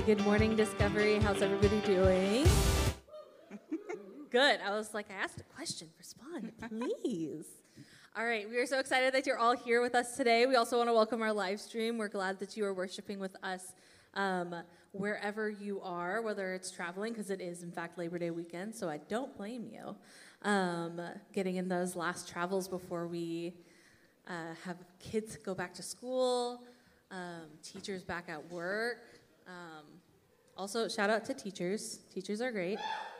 Good morning, Discovery. How's everybody doing? Good. I was like, I asked a question. Respond, please. All right. We are so excited that you're all here with us today. We also want to welcome our live stream. We're glad that you are worshiping with us wherever you are, whether it's traveling, because it is, in fact, Labor Day weekend, so I don't blame you. Getting in those last travels before we have kids go back to school, teachers back at work. Also, shout out to teachers. Teachers are great.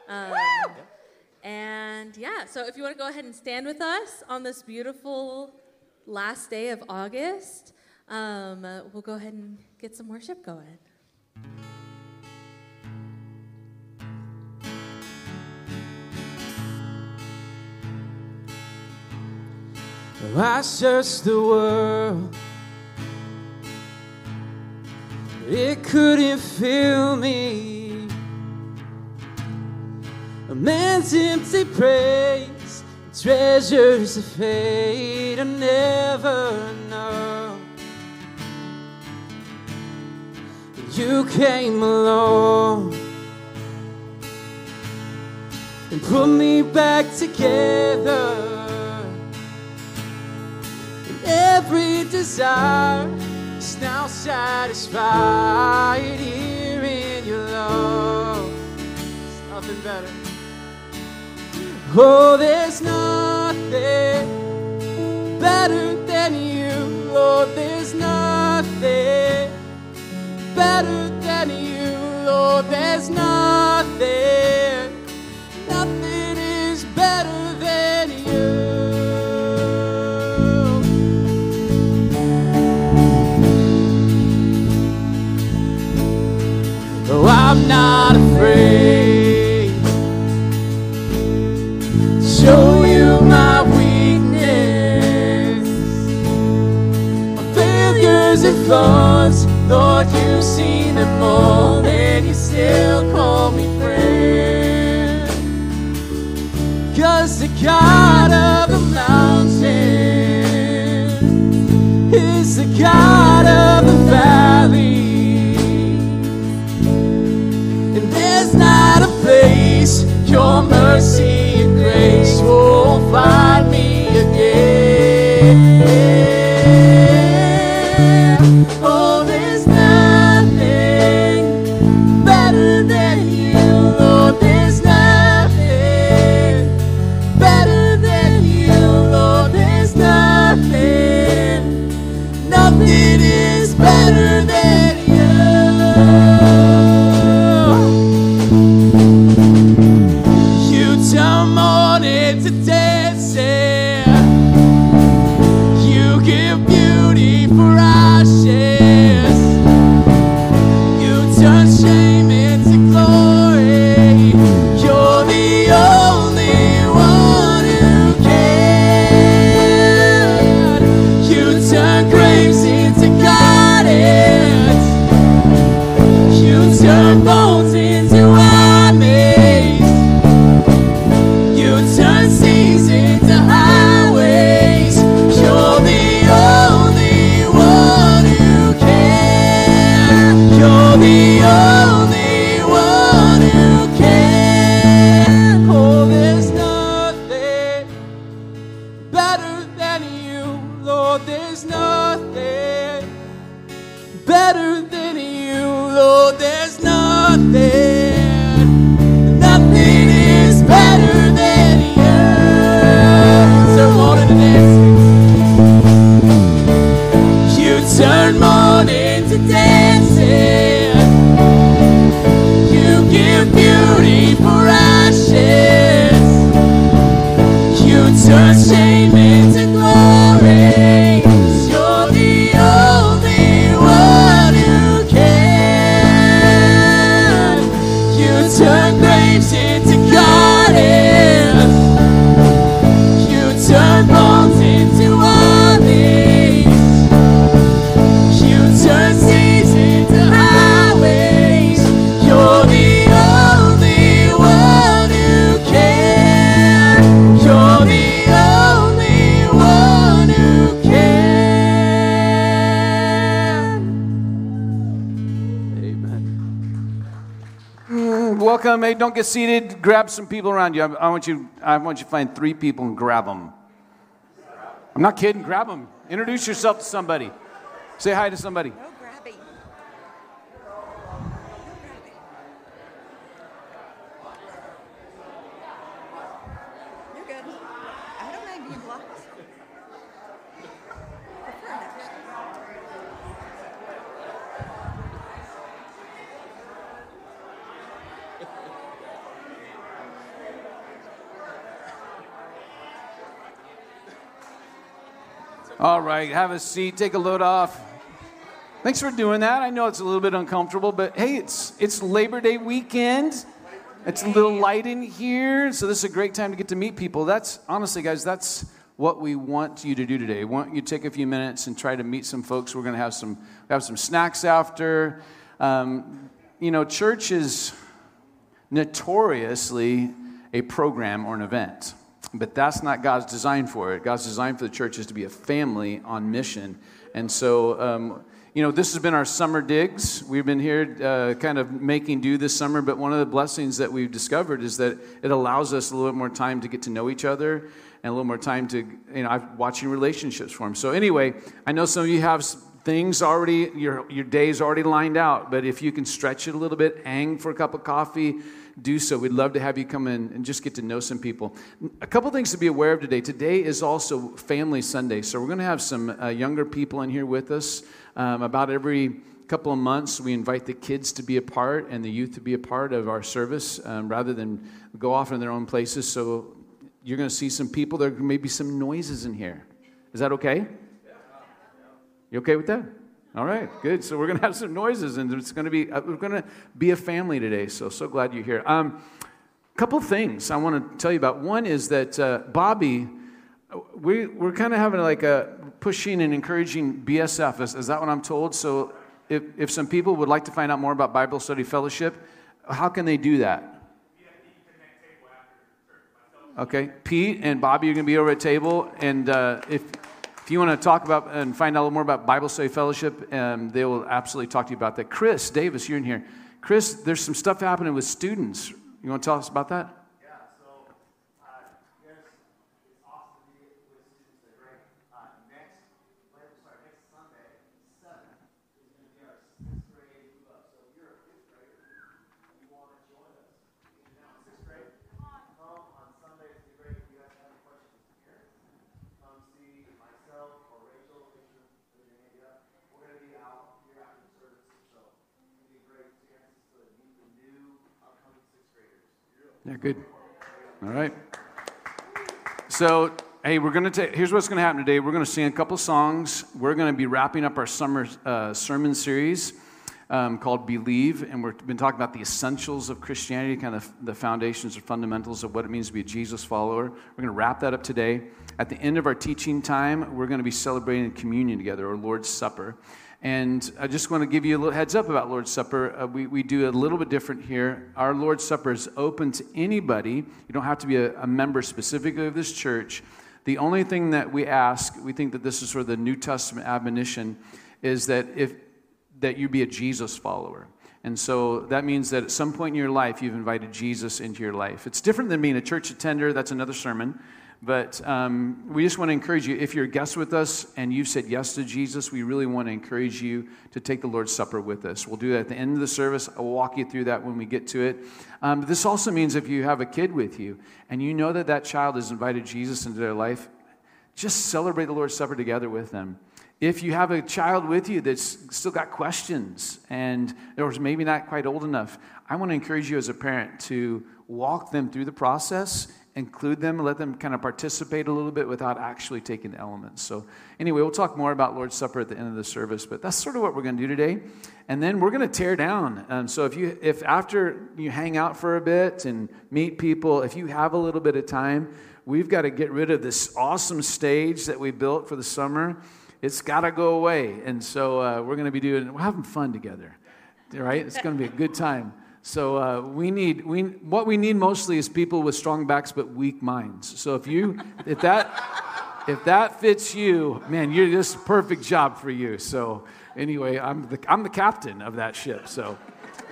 And yeah, so if you want to go ahead and stand with us on this beautiful last day of August, we'll go ahead and get some worship going. I searched the world, it couldn't fill me. A man's empty praise, treasures of fate I never know. You came along and put me back together. Every desire is now satisfied here in your love. There's nothing better. Oh, there's nothing better than you. Oh, there's nothing better than you. Oh, there's nothing. Nothing is better than you. Oh, I'm not afraid to show you my weakness, my failures and flaws. Lord, you've seen them all, and you still call me friend. 'Cause the God of the mountain is the God of the valley. There's not a place your mercy and grace won't find me again. Oh, there's nothing better than you. Lord, there's nothing better than you. Lord, there's nothing. Nothing is better than you. Turn mourning to dancing. You give beauty for ashes. You turn shame into glory. You're the only one who can. You turn graves into gardens. You turn bones into armies. Turn seas into highways. You're the only one who can. You're the only one who can. Oh, there's nothing better than you. Lord, there's nothing better than you. Lord, there's nothing. Nothing is better than you. Turn mourning to dancing. You give beauty for ashes. You turn shame into glory. You're the only one who can. You turn graves into welcome. Hey, don't get seated. Grab some people around you. I want you to find 3 people and grab them. I'm not kidding. Grab them. Introduce yourself to somebody. Say hi to somebody. No grabbing. You're good. I don't mind being blocked. Prefer it, actually. All right, have a seat, take a load off. Thanks for doing that. I know it's a little bit uncomfortable, but hey, it's Labor Day weekend. It's a little light in here, so this is a great time to get to meet people. That's, honestly, guys, that's what we want you to do today. We want you to take a few minutes and try to meet some folks. We're going to have some snacks after. Church is notoriously a program or an event. But that's not God's design for it. God's design for the church is to be a family on mission. And so, this has been our summer digs. We've been here kind of making do this summer. But one of the blessings that we've discovered is that it allows us a little bit more time to get to know each other and a little more time to, I'm watching relationships form. So anyway, I know some of you have things already, your day's already lined out. But if you can stretch it a little bit, hang for a cup of coffee, do so. We'd love to have you come in and just get to know some people. A couple things to be aware of today. Today is also Family Sunday, so we're going to have some younger people in here with us. About every couple of months, we invite the kids to be a part and the youth to be a part of our service rather than go off in their own places. So you're going to see some people. There may be some noises in here. Is that okay? You okay with that? All right, good. So we're going to have some noises, and it's going to be we're going to be a family today. So glad you're here. Couple things I want to tell you about. One is that Bobby, we're kind of having like a pushing and encouraging BSF. Is that what I'm told? So if some people would like to find out more about Bible Study Fellowship, how can they do that? Okay, Pete and Bobby are going to be over at table, and if you want to talk about and find out a little more about Bible Study Fellowship, they will absolutely talk to you about that. Chris Davis, you're in here. Chris, there's some stuff happening with students. You want to tell us about that? Yeah, so it's awesome to be with students. They're great. Next Sunday, 7th, is going to be our 6th grade move up. So if you're a 5th grader and you want to join us, you're now in 6th grade, come on Sunday. It's great. If you guys have any questions here, come see myself or Rachel. We're going to be out here after the service, so it'll be a great chance to meet the new upcoming 6th graders. Yeah, good. All right. So, hey, here's what's going to happen today. We're going to sing a couple songs. We're going to be wrapping up our summer sermon series called Believe, and we've been talking about the essentials of Christianity, kind of the foundations or fundamentals of what it means to be a Jesus follower. We're going to wrap that up today. At the end of our teaching time, we're going to be celebrating communion together, or Lord's Supper. And I just want to give you a little heads up about Lord's Supper. We do a little bit different here. Our Lord's Supper is open to anybody. You don't have to be a member specifically of this church. The only thing that we ask, we think that this is sort of the New Testament admonition, is that you be a Jesus follower. And so that means that at some point in your life, you've invited Jesus into your life. It's different than being a church attender. That's another sermon. But we just want to encourage you, if you're a guest with us and you've said yes to Jesus, we really want to encourage you to take the Lord's Supper with us. We'll do that at the end of the service. I'll walk you through that when we get to it. But this also means if you have a kid with you and you know that child has invited Jesus into their life, just celebrate the Lord's Supper together with them. If you have a child with you that's still got questions and or maybe not quite old enough, I want to encourage you as a parent to walk them through the process, include them, let them kind of participate a little bit without actually taking the elements. So anyway, we'll talk more about Lord's Supper at the end of the service, but that's sort of what we're going to do today. And then we're going to tear down. So if after you hang out for a bit and meet people, if you have a little bit of time, we've got to get rid of this awesome stage that we built for the summer. It's got to go away. And so we're going to be we're having fun together, right? It's going to be a good time. So what we need mostly is people with strong backs but weak minds. So if that fits you, man, this is a perfect job for you. So anyway, I'm the captain of that ship. So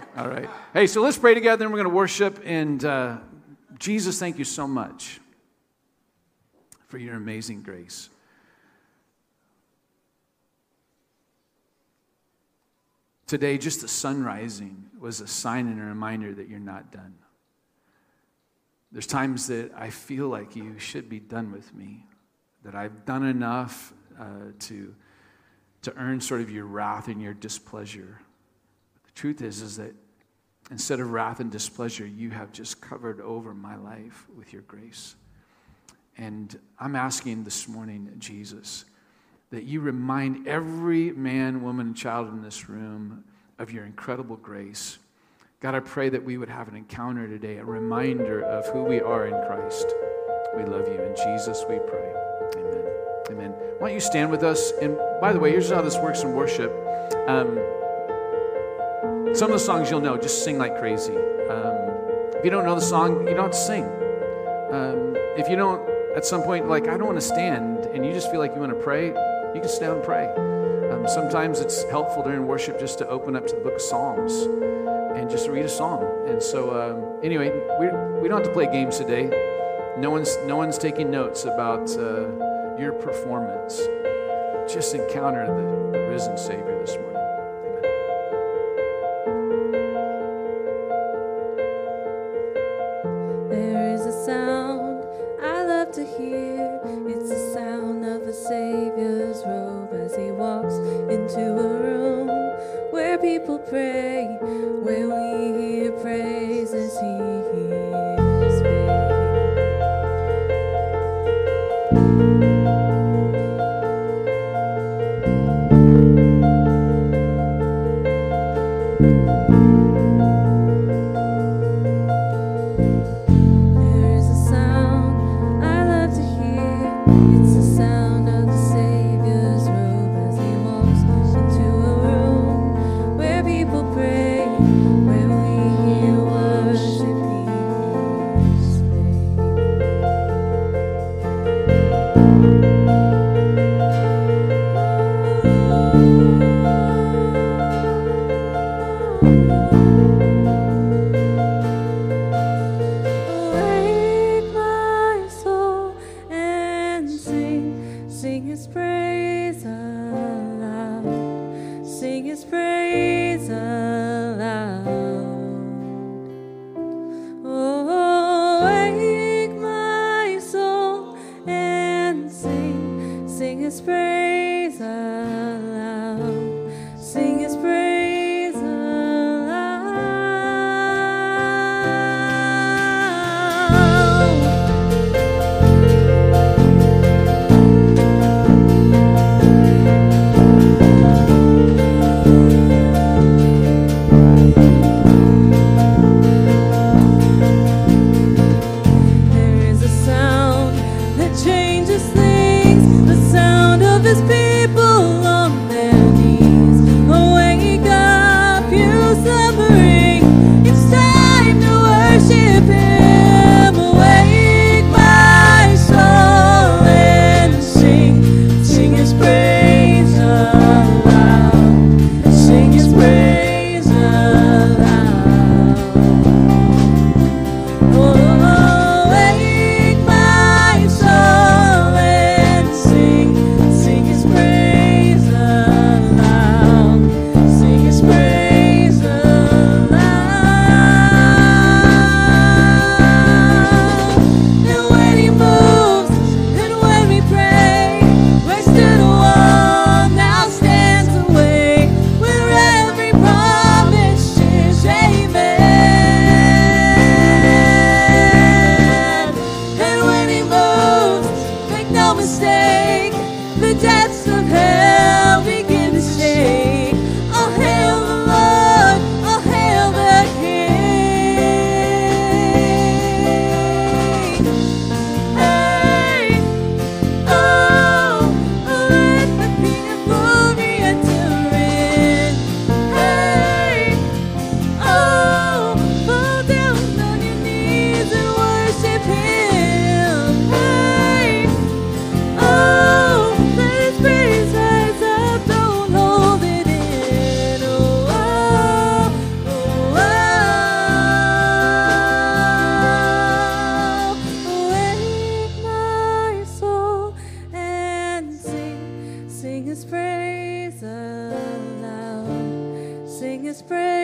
All right. Hey, so let's pray together, and we're going to worship. And Jesus, thank you so much for your amazing grace. Today, just the sun rising was a sign and a reminder that you're not done. There's times that I feel like you should be done with me, that I've done enough to earn sort of your wrath and your displeasure. But the truth is that instead of wrath and displeasure, you have just covered over my life with your grace. And I'm asking this morning, Jesus, that you remind every man, woman, and child in this room of your incredible grace. God, I pray that we would have an encounter today, a reminder of who we are in Christ. We love you. In Jesus we pray. Amen. Amen. Why don't you stand with us? And by the way, here's how this works in worship. Some of the songs you'll know, just sing like crazy. If you don't know the song, you don't have to sing. If you don't, at some point, like, I don't want to stand, and you just feel like you want to pray, you can sit down and pray. Sometimes it's helpful during worship just to open up to the book of Psalms and just read a psalm. And so, anyway, we don't have to play games today. No one's taking notes about your performance. Just encounter the risen Savior this morning. There is a sound I love to hear. It's the sound of the Savior's robe as he walks into a room where people pray, where we hear praise as he hears faith. Sing his praise aloud.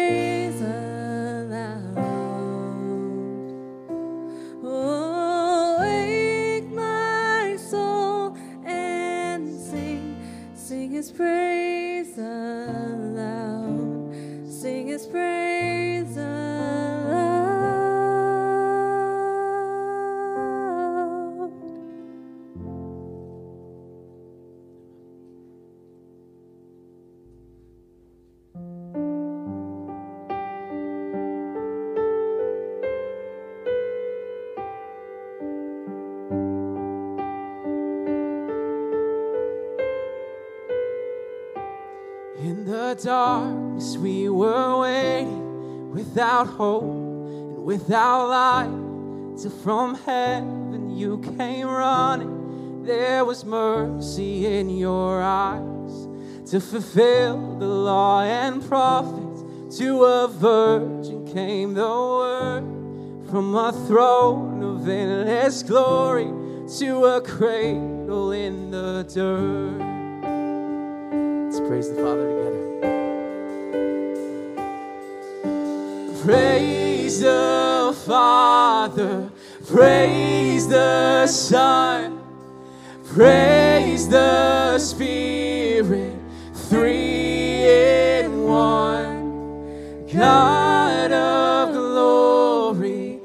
praise aloud. Oh, wake my soul and sing His praise aloud. Sing His praise aloud. In the darkness we were waiting, without hope and without light, till from heaven you came running. There was mercy in your eyes to fulfill the law and prophets. To a virgin came the word, from a throne of endless glory to a cradle in the dirt. Let's praise the Father together. Praise the Father, praise the Son, praise the Spirit, three in one. God of glory,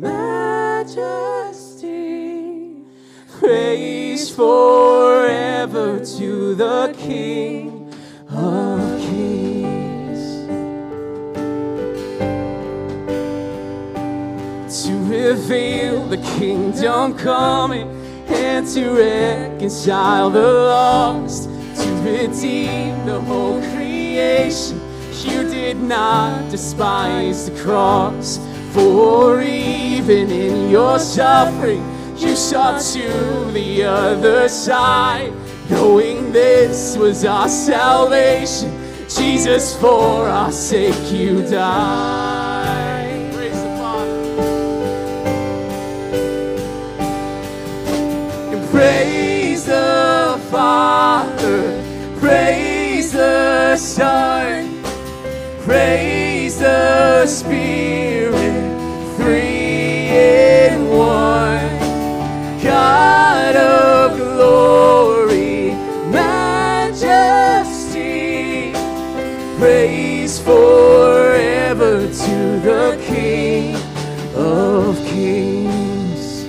majesty, praise forever to the King of Kings. To reveal the kingdom coming and to reconcile the lost, to redeem the whole creation. You did not despise the cross, for even in your suffering you saw to the other side, knowing this was our salvation. Jesus, for our sake you died. Praise the Father. And praise the Father, praise the Son, praise the Spirit, three in one. God of glory, majesty, praise forever to the King of Kings.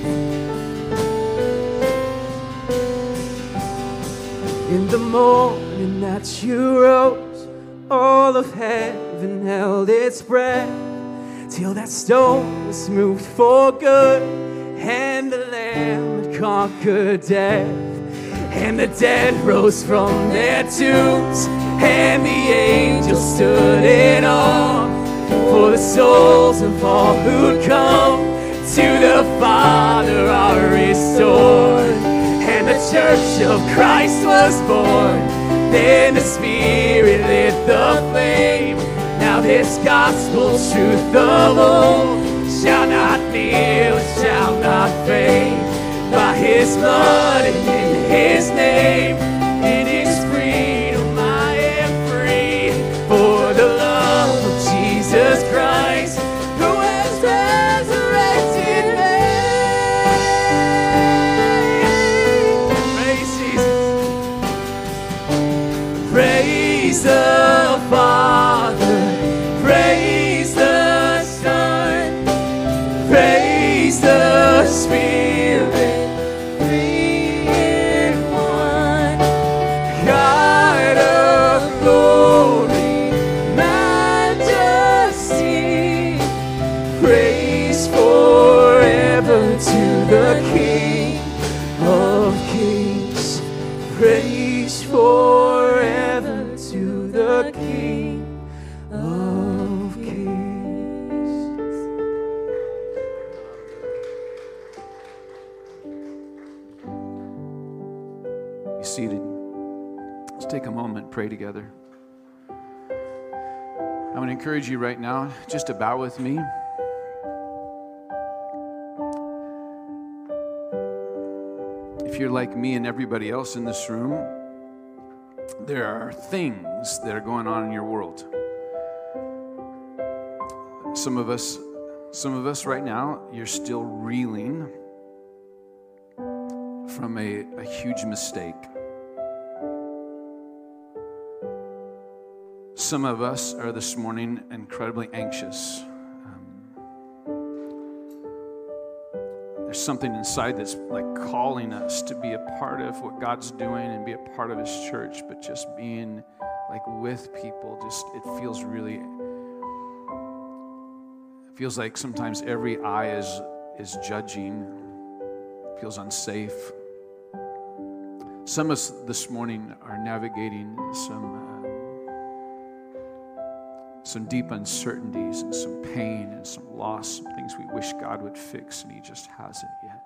In the morning that you rose, all of heaven held its breath, till that stone was moved for good, and the Lamb had conquered death. And the dead rose from their tombs, and the angels stood in awe, for the souls of all who'd come to the Father are restored. And the church of Christ was born, then the Spirit lit the flame. Now this gospel truth of old shall not kneel, it shall not fade. By His blood and in His name, in His freedom I am free. For the love of Jesus Christ, who has resurrected me. Praise Jesus. Praise the Father, praise the Son, praise the Spirit, three in one. God of glory, majesty, praise forever to the King of Kings. Praise forever to the King of Kings. Be seated. Let's take a moment, pray together. I'm going to encourage you right now just to bow with me. If you're like me and everybody else in this room, there are things that are going on in your world. Some of us right now, you're still reeling from a huge mistake. Some of us are this morning incredibly anxious. There's something inside that's like calling us to be a part of what God's doing and be a part of His church, but just being like with people, it feels like sometimes every eye is judging. It feels unsafe. Some of us this morning are navigating some deep uncertainties and some pain and some loss, some things we wish God would fix, and He just hasn't yet.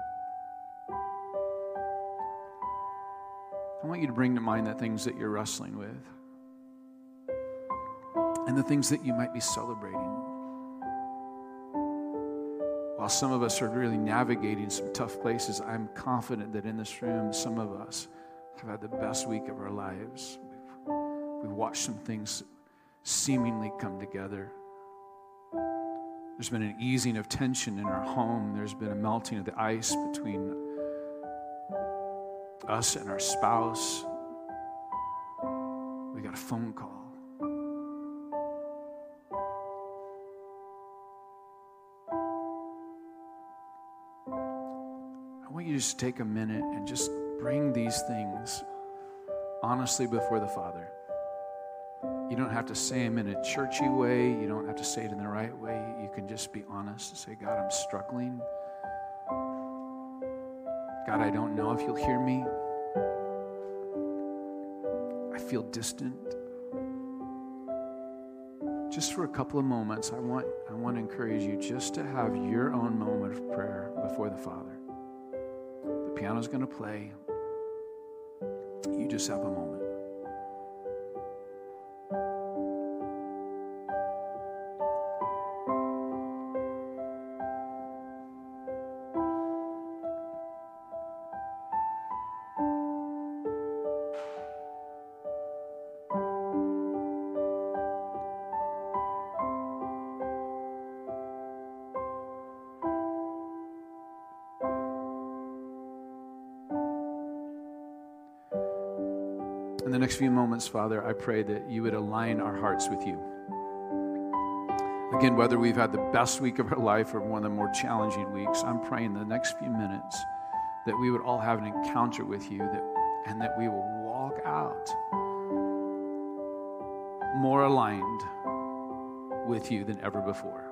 I want you to bring to mind the things that you're wrestling with and the things that you might be celebrating. While some of us are really navigating some tough places, I'm confident that in this room, some of us have had the best week of our lives. We've watched some things seemingly come together. There's been an easing of tension in our home. There's been a melting of the ice between us and our spouse. We got a phone call. I want you to just take a minute and just bring these things honestly before the Father. You don't have to say them in a churchy way. You don't have to say it in the right way. You can just be honest and say, God, I'm struggling. God, I don't know if you'll hear me. I feel distant. Just for a couple of moments, I want to encourage you just to have your own moment of prayer before the Father. The piano's going to play. You just have a moment. In the next few moments, Father, I pray that you would align our hearts with you. Again, whether we've had the best week of our life or one of the more challenging weeks, I'm praying the next few minutes that we would all have an encounter with you and that we will walk out more aligned with you than ever before.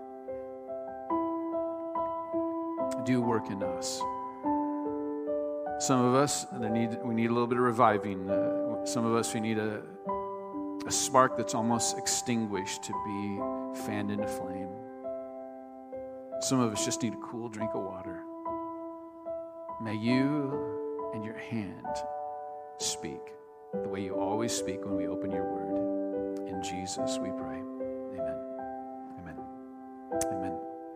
Do work in us. Some of us, we need a little bit of reviving. Some of us, we need a spark that's almost extinguished to be fanned into flame. Some of us just need a cool drink of water. May you and your hand speak the way you always speak when we open your word. In Jesus we pray. Amen. Amen. Amen.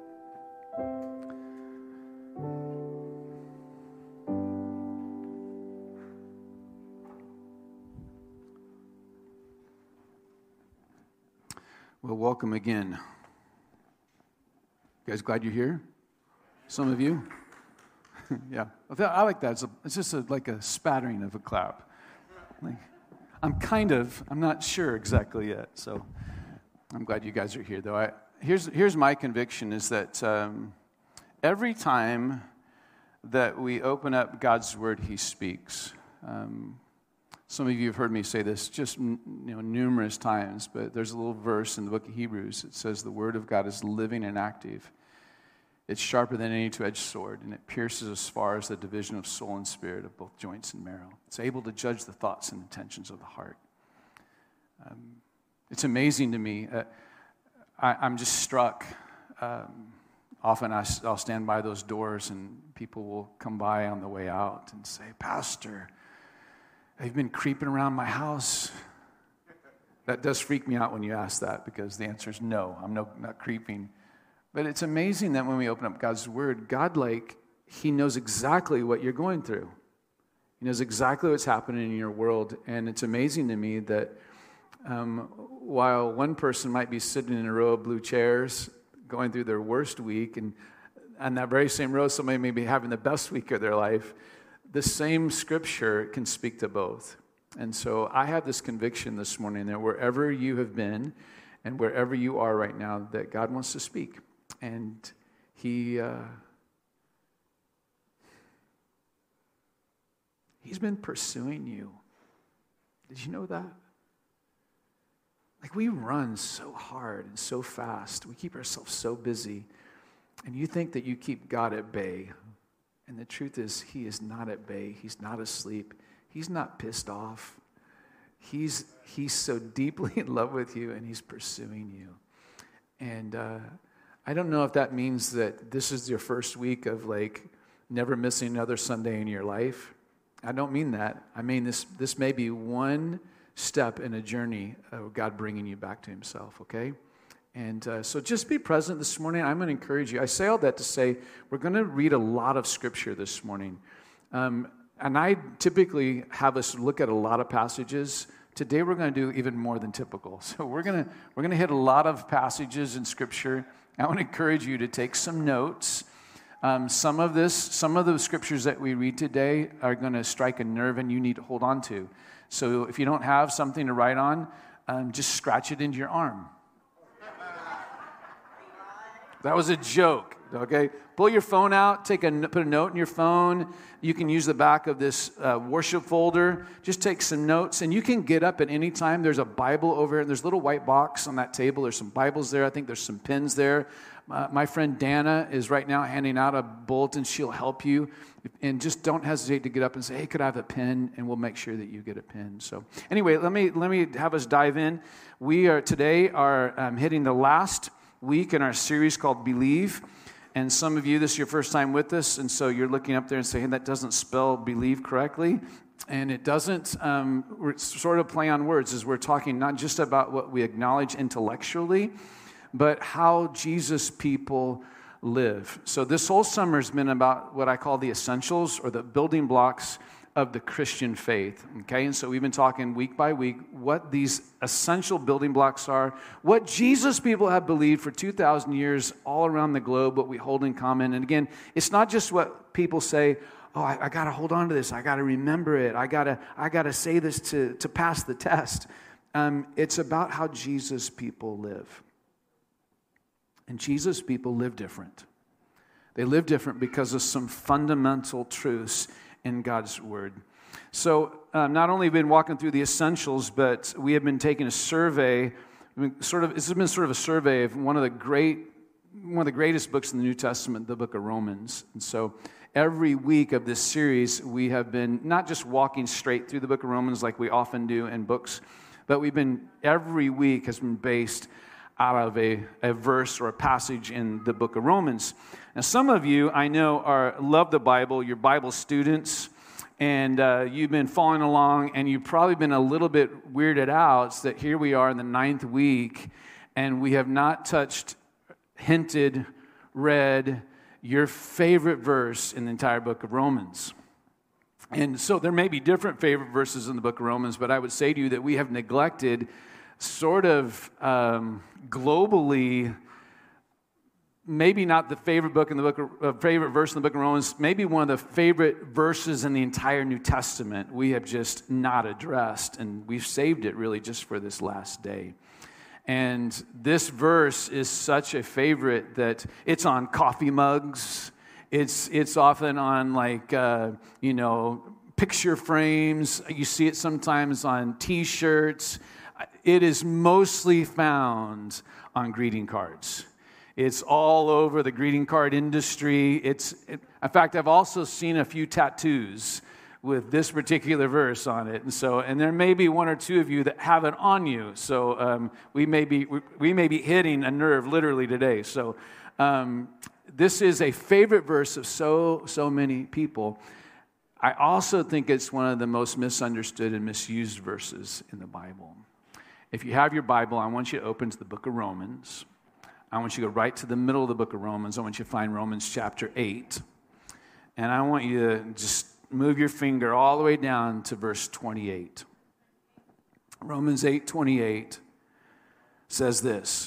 Well, welcome again. You guys glad you're here? Some of you? Yeah. I like that. It's just like a spattering of a clap. Like, I'm not sure exactly yet. So I'm glad you guys are here, though. Here's my conviction is that every time that we open up God's Word, He speaks. Some of you have heard me say this just numerous times, but there's a little verse in the book of Hebrews. It says the Word of God is living and active. It's sharper than any two-edged sword, and it pierces as far as the division of soul and spirit, of both joints and marrow. It's able to judge the thoughts and intentions of the heart. It's amazing to me. I'm just struck. Often I'll stand by those doors, and people will come by on the way out and say, Pastor, they've been creeping around my house. That does freak me out when you ask that, because the answer is no, I'm not creeping. But it's amazing that when we open up God's Word, God, He knows exactly what you're going through. He knows exactly what's happening in your world. And it's amazing to me that while one person might be sitting in a row of blue chairs going through their worst week, and on that very same row, somebody may be having the best week of their life, the same scripture can speak to both. And so I have this conviction this morning that wherever you have been and wherever you are right now, that God wants to speak. And He's been pursuing you. Did you know that? Like, we run so hard and so fast. We keep ourselves so busy. And you think that you keep God at bay. And the truth is, He is not at bay. He's not asleep. He's not pissed off. He's so deeply in love with you, and He's pursuing you. And I don't know if that means that this is your first week of, like, never missing another Sunday in your life. I don't mean that. I mean this may be one step in a journey of God bringing you back to Himself, okay? And so just be present this morning. I'm going to encourage you. I say all that to say we're going to read a lot of Scripture this morning. And I typically have us look at a lot of passages. Today we're going to do even more than typical. So we're going to hit a lot of passages in Scripture. I want to encourage you to take some notes. Some of the scriptures that we read today are going to strike a nerve and you need to hold on to. So if you don't have something to write on, just scratch it into your arm. That was a joke, okay? Pull your phone out, put a note in your phone. You can use the back of this worship folder. Just take some notes, and you can get up at any time. There's a Bible over here. There's a little white box on that table. There's some Bibles there. I think there's some pens there. My friend Dana is right now handing out a bulletin. She'll help you. And just don't hesitate to get up and say, hey, could I have a pen? And we'll make sure that you get a pen. So anyway, let me have us dive in. We are today hitting the last week in our series called Believe. And some of you, this is your first time with us, and so you're looking up there and saying, that doesn't spell believe correctly. And it doesn't. We're sort of playing on words as we're talking not just about what we acknowledge intellectually, but how Jesus people live. So this whole summer has been about what I call the essentials or the building blocks of the Christian faith, okay? And so we've been talking week by week what these essential building blocks are, what Jesus people have believed for 2,000 years all around the globe, what we hold in common. And again, it's not just what people say, oh, I got to hold on to this, I got to remember it, I got to say this to pass the test. It's about how Jesus people live. And Jesus people live different. They live different because of some fundamental truths in God's Word. So not only have we been walking through the essentials, but we have been taking a survey. This has been sort of a survey of one of the greatest books in the New Testament, the book of Romans. And so every week of this series, we have been not just walking straight through the book of Romans like we often do in books, but every week has been based out of a verse or a passage in the book of Romans. Now, some of you, I know, love the Bible. You're Bible students, and you've been following along, and you've probably been a little bit weirded out that here we are in the 9th week, and we have not read your favorite verse in the entire book of Romans. And so there may be different favorite verses in the book of Romans, but I would say to you that we have neglected sort of globally, maybe not the favorite verse in the book of Romans, maybe one of the favorite verses in the entire New Testament we have just not addressed, and we've saved it really just for this last day. And this verse is such a favorite that it's on coffee mugs. It's often on picture frames. You see it sometimes on T-shirts. It is mostly found on greeting cards. It's all over the greeting card industry. In fact, I've also seen a few tattoos with this particular verse on it, and there may be one or two of you that have it on you. So we may be hitting a nerve literally today. So this is a favorite verse of so many people. I also think it's one of the most misunderstood and misused verses in the Bible. If you have your Bible, I want you to open to the book of Romans. I want you to go right to the middle of the book of Romans. I want you to find Romans chapter 8. And I want you to just move your finger all the way down to verse 28. Romans 8:28. says this,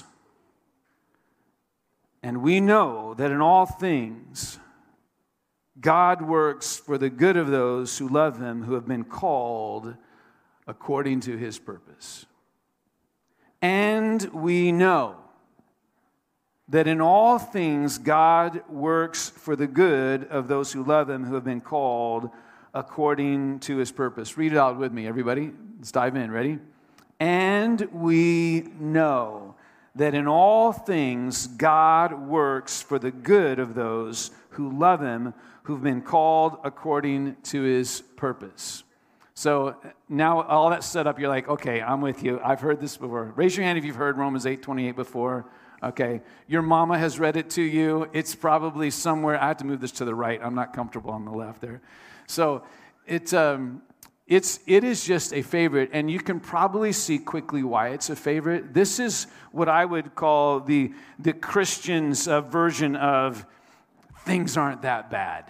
and we know that in all things God works for the good of those who love him, who have been called according to his purpose. And we know that in all things God works for the good of those who love him, who have been called according to his purpose. Read it out with me, everybody. Let's dive in. Ready? And we know that in all things God works for the good of those who love him, who've been called according to his purpose. So now all that set up, you're like, okay, I'm with you. I've heard this before. Raise your hand if you've heard Romans 8:28 before. Okay, your mama has read it to you. It's probably somewhere. I have to move this to the right. I'm not comfortable on the left there. So it is just a favorite, and you can probably see quickly why it's a favorite. This is what I would call the Christian's version of things aren't that bad.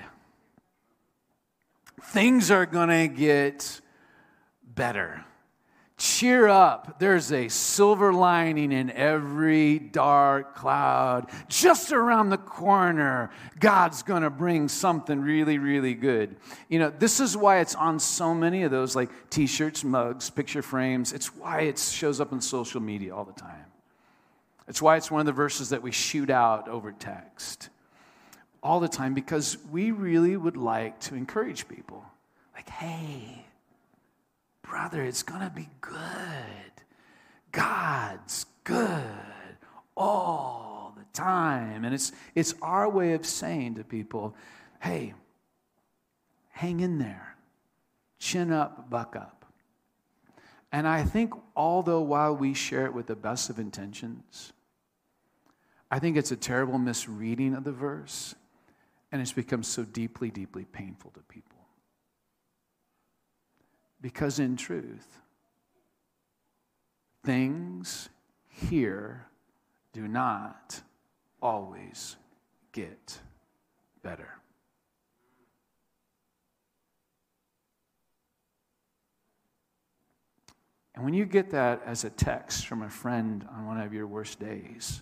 Things are going to get better. Cheer up. There's a silver lining in every dark cloud. Just around the corner, God's going to bring something really, really good. You know, this is why it's on so many of those like t-shirts, mugs, picture frames. It's why it shows up on social media all the time. It's why it's one of the verses that we shoot out over text all the time, because we really would like to encourage people. Like, hey, brother, it's going to be good. God's good all the time. And it's our way of saying to people, hey, hang in there. Chin up, buck up. And I think although while we share it with the best of intentions, I think it's a terrible misreading of the verse, and it's become so deeply, deeply painful to people. Because in truth, things here do not always get better. And when you get that as a text from a friend on one of your worst days,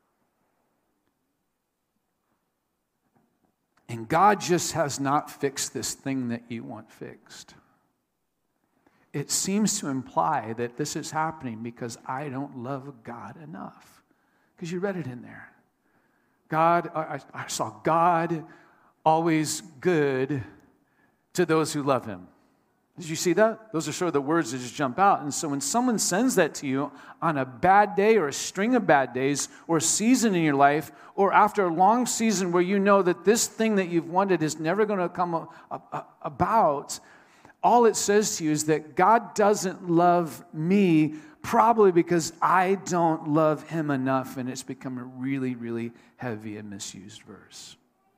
and God just has not fixed this thing that you want fixed, it seems to imply that this is happening because I don't love God enough. Because you read it in there. God, I saw God always good to those who love him. Did you see that? Those are sort of the words that just jump out. And so when someone sends that to you on a bad day or a string of bad days or a season in your life, or after a long season where you know that this thing that you've wanted is never going to come about, all it says to you is that God doesn't love me, probably because I don't love him enough, and it's become a really, really heavy and misused verse.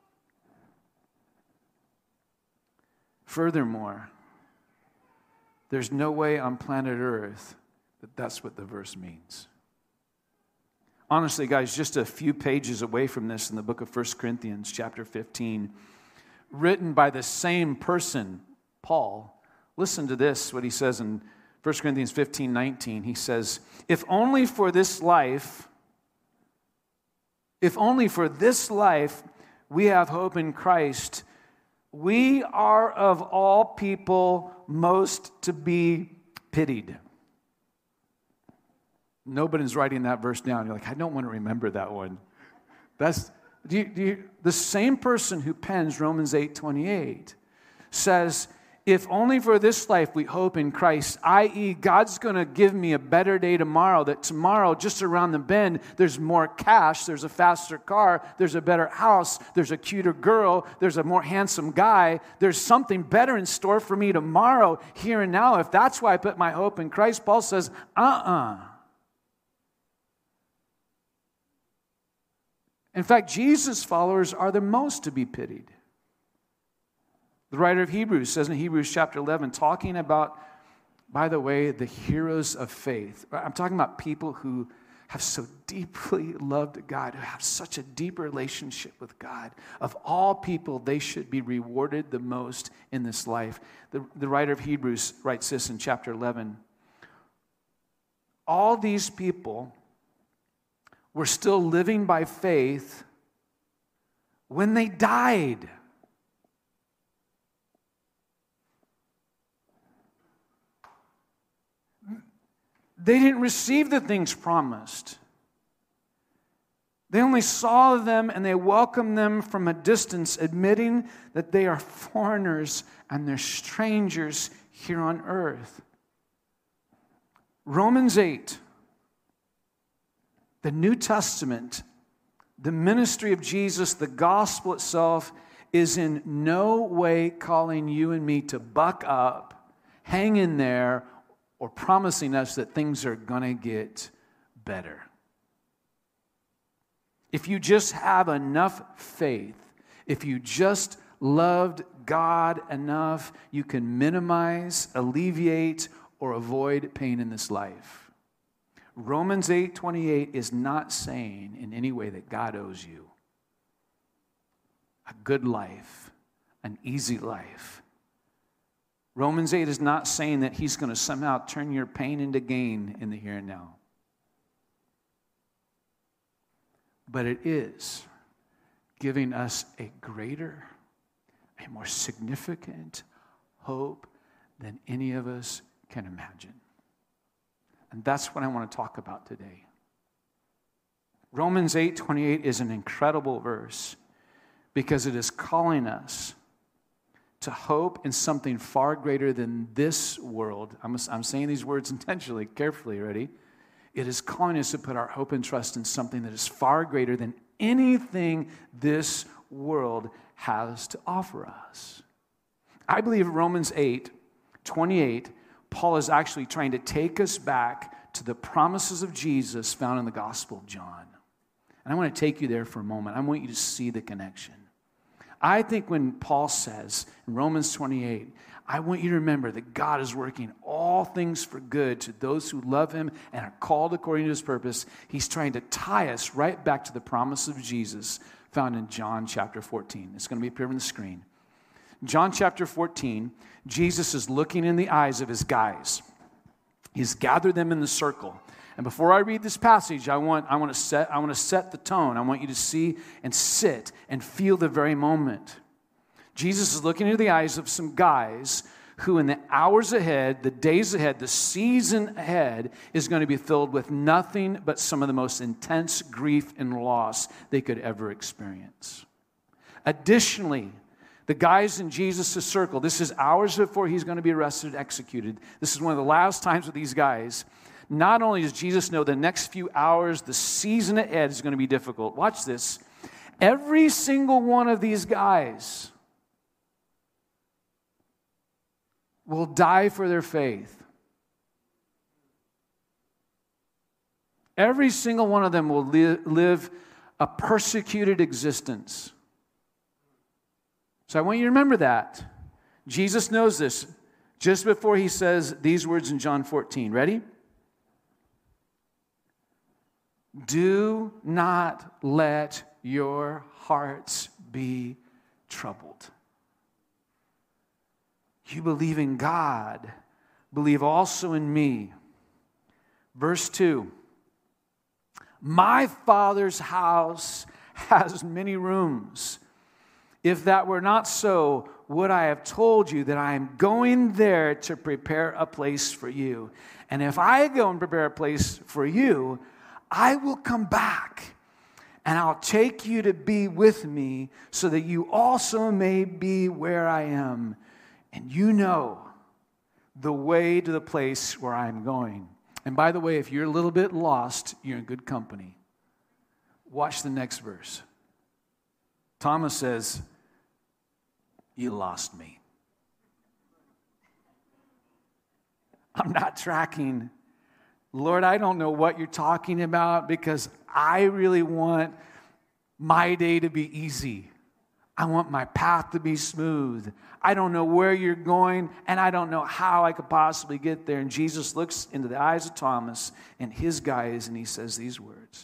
Furthermore, there's no way on planet Earth that that's what the verse means. Honestly, guys, just a few pages away from this in the book of 1 Corinthians chapter 15, written by the same person, Paul. Listen to this, what he says in 1 Corinthians 15:19. He says, if only for this life we have hope in Christ, we are of all people most to be pitied. Nobody's writing that verse down. You're like, I don't want to remember that one. The same person who pens Romans 8:28 says, if only for this life we hope in Christ, i.e., God's going to give me a better day tomorrow, that tomorrow, just around the bend, there's more cash, there's a faster car, there's a better house, there's a cuter girl, there's a more handsome guy, there's something better in store for me tomorrow, here and now. If that's why I put my hope in Christ, Paul says, In fact, Jesus' followers are the most to be pitied. The writer of Hebrews says in Hebrews chapter 11, talking about, by the way, the heroes of faith. I'm talking about people who have so deeply loved God, who have such a deep relationship with God. Of all people, they should be rewarded the most in this life. The writer of Hebrews writes this in chapter 11. All these people were still living by faith when they died. They didn't receive the things promised. They only saw them and they welcomed them from a distance, admitting that they are foreigners and they're strangers here on earth. Romans 8, the New Testament, the ministry of Jesus, the gospel itself, is in no way calling you and me to buck up, hang in there, or promising us that things are going to get better. If you just have enough faith, if you just loved God enough, you can minimize, alleviate, or avoid pain in this life. Romans 8:28 is not saying in any way that God owes you a good life, an easy life. Romans 8 is not saying that he's going to somehow turn your pain into gain in the here and now. But it is giving us a greater, a more significant hope than any of us can imagine. And that's what I want to talk about today. Romans 8:28 is an incredible verse because it is calling us to hope in something far greater than this world. I'm saying these words intentionally, carefully, ready? It is calling us to put our hope and trust in something that is far greater than anything this world has to offer us. I believe Romans 8:28, Paul is actually trying to take us back to the promises of Jesus found in the Gospel of John. And I want to take you there for a moment. I want you to see the connection. I think when Paul says in Romans 28, I want you to remember that God is working all things for good to those who love him and are called according to his purpose. He's trying to tie us right back to the promise of Jesus found in John chapter 14. It's going to be up here on the screen. John chapter 14, Jesus is looking in the eyes of his guys. He's gathered them in the circle. And before I read this passage, I want to set the tone. I want you to see and sit and feel the very moment. Jesus is looking into the eyes of some guys who in the hours ahead, the days ahead, the season ahead is going to be filled with nothing but some of the most intense grief and loss they could ever experience. Additionally, the guys in Jesus' circle, this is hours before he's going to be arrested and executed. This is one of the last times with these guys. Not only does Jesus know the next few hours, the season ahead is going to be difficult. Watch this. Every single one of these guys will die for their faith. Every single one of them will live a persecuted existence. So I want you to remember that. Jesus knows this just before he says these words in John 14. Ready? Do not let your hearts be troubled. You believe in God, believe also in me. Verse 2. My Father's house has many rooms. If that were not so, would I have told you that I am going there to prepare a place for you? And if I go and prepare a place for you, I will come back and I'll take you to be with me so that you also may be where I am. And you know the way to the place where I'm going. And by the way, if you're a little bit lost, you're in good company. Watch the next verse. Thomas says, you lost me. I'm not tracking. Lord, I don't know what you're talking about because I really want my day to be easy. I want my path to be smooth. I don't know where you're going, and I don't know how I could possibly get there. And Jesus looks into the eyes of Thomas and his guys, and he says these words.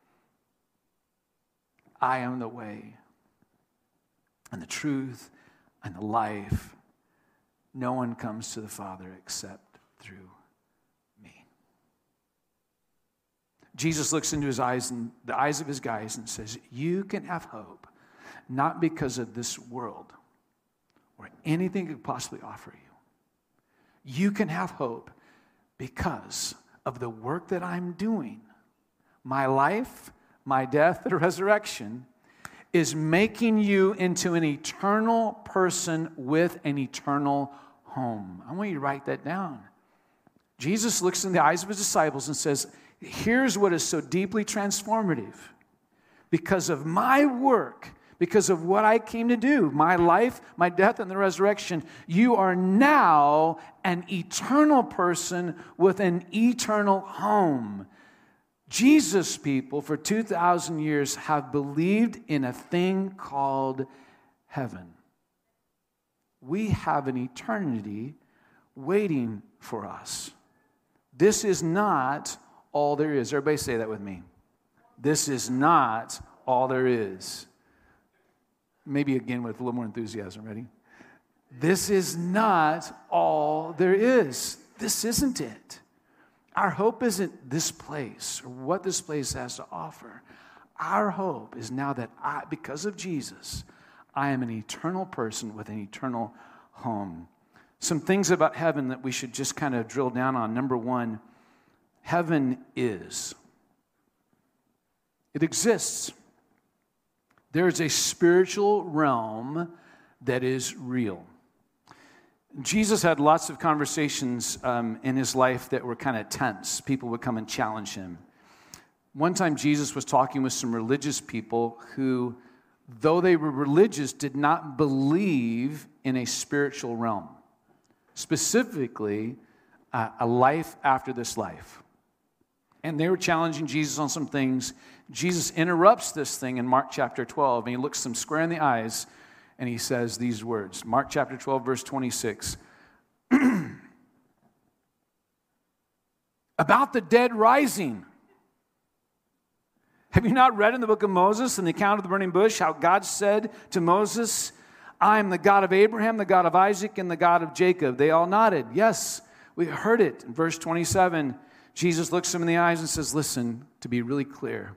I am the way and the truth and the life. No one comes to the Father except through me. Jesus looks into his eyes and the eyes of his guys and says, you can have hope, not because of this world or anything it could possibly offer you. You can have hope because of the work that I'm doing. My life, my death, and resurrection is making you into an eternal person with an eternal home. I want you to write that down. Jesus looks in the eyes of his disciples and says, here's what is so deeply transformative. Because of my work, because of what I came to do, my life, my death, and the resurrection, you are now an eternal person with an eternal home. Jesus people for 2,000 years have believed in a thing called heaven. We have an eternity waiting for us. This is not all there is. Everybody say that with me. This is not all there is. Maybe again with a little more enthusiasm. Ready? This is not all there is. This isn't it. Our hope isn't this place or what this place has to offer. Our hope is now that because of Jesus, I am an eternal person with an eternal home. Some things about heaven that we should just kind of drill down on. Number one, heaven is. It exists. There is a spiritual realm that is real. Jesus had lots of conversations in his life that were kind of tense. People would come and challenge him. One time Jesus was talking with some religious people who, though they were religious, did not believe in a spiritual realm. Specifically, a life after this life. And they were challenging Jesus on some things. Jesus interrupts this thing in Mark chapter 12, and he looks them square in the eyes, and he says these words. Mark chapter 12, verse 26. About the dead rising. Have you not read in the book of Moses, in the account of the burning bush, how God said to Moses, I am the God of Abraham, the God of Isaac, and the God of Jacob. They all nodded. Yes, we heard it. In verse 27, Jesus looks them in the eyes and says, listen, to be really clear,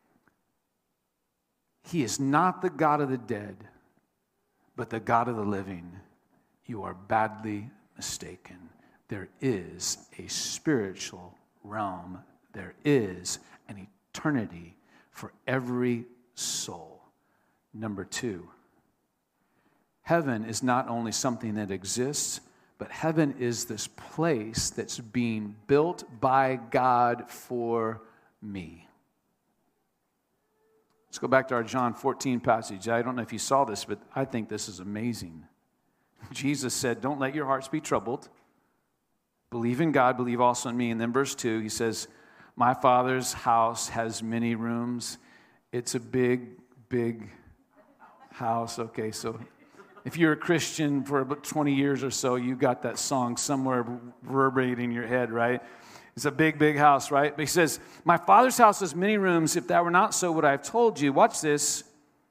he is not the God of the dead, but the God of the living. You are badly mistaken. There is a spiritual realm. There is an eternity for every soul. Number two, heaven is not only something that exists, but heaven is this place that's being built by God for me. Let's go back to our John 14 passage. I don't know if you saw this, but I think this is amazing. Jesus said, don't let your hearts be troubled. Believe in God, believe also in me. And then verse 2, he says, my Father's house has many rooms. It's a big, big house. Okay, so if you're a Christian for about 20 years or so, you got that song somewhere reverberating in your head, right? It's a big, big house, right? But he says, my Father's house has many rooms. If that were not so, would I have told you? Watch this.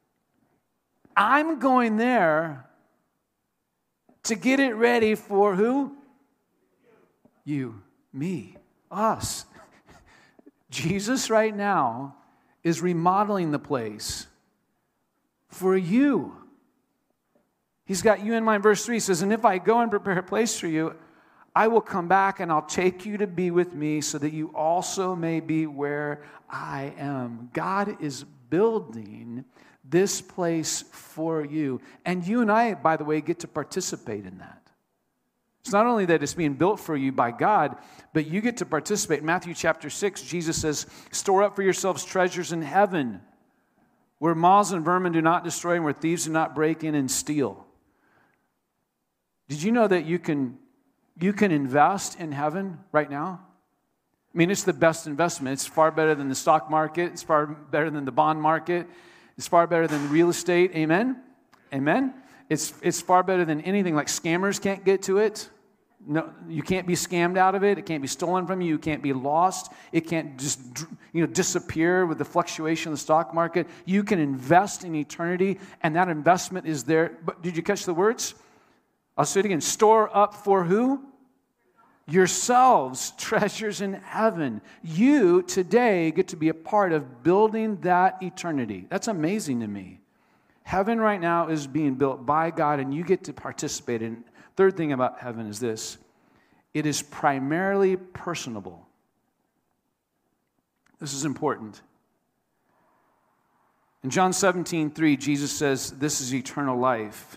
I'm going there to get it ready for who? You, me, us. Jesus right now is remodeling the place for you. He's got you in mind. Verse 3 says, and if I go and prepare a place for you, I will come back and I'll take you to be with me so that you also may be where I am. God is building this place for you. And you and I, by the way, get to participate in that. It's not only that it's being built for you by God, but you get to participate. In Matthew chapter 6, Jesus says, store up for yourselves treasures in heaven, where moths and vermin do not destroy and where thieves do not break in and steal. Did you know that you can invest in heaven right now? I mean, it's the best investment. It's far better than the stock market. It's far better than the bond market. It's far better than real estate. Amen? Amen? It's far better than anything. Like scammers can't get to it. No, you can't be scammed out of it. It can't be stolen from you. You can't be lost. It can't just disappear with the fluctuation of the stock market. You can invest in eternity, and that investment is there. But did you catch the words? I'll say it again. Store up for who? yourselves treasures in heaven. You today get to be a part of building that eternity. That's amazing to me. Heaven right now is being built by God, and you get to participate in it. Third thing about heaven is this: it is primarily personable. This is important. In John 17:3, Jesus says, "This is eternal life,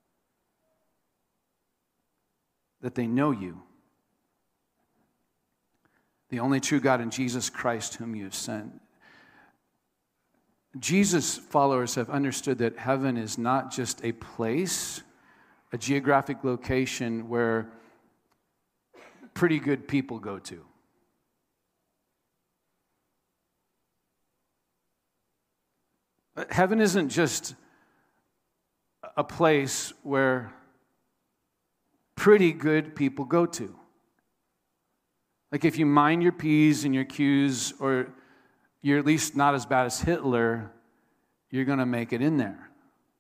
that they know you, the only true God, and Jesus Christ whom you have sent." Jesus' followers have understood that heaven is not just a place, a geographic location where pretty good people go to. Heaven isn't just a place where pretty good people go to. Like if you mind your P's and your Q's, or you're at least not as bad as Hitler, you're going to make it in there.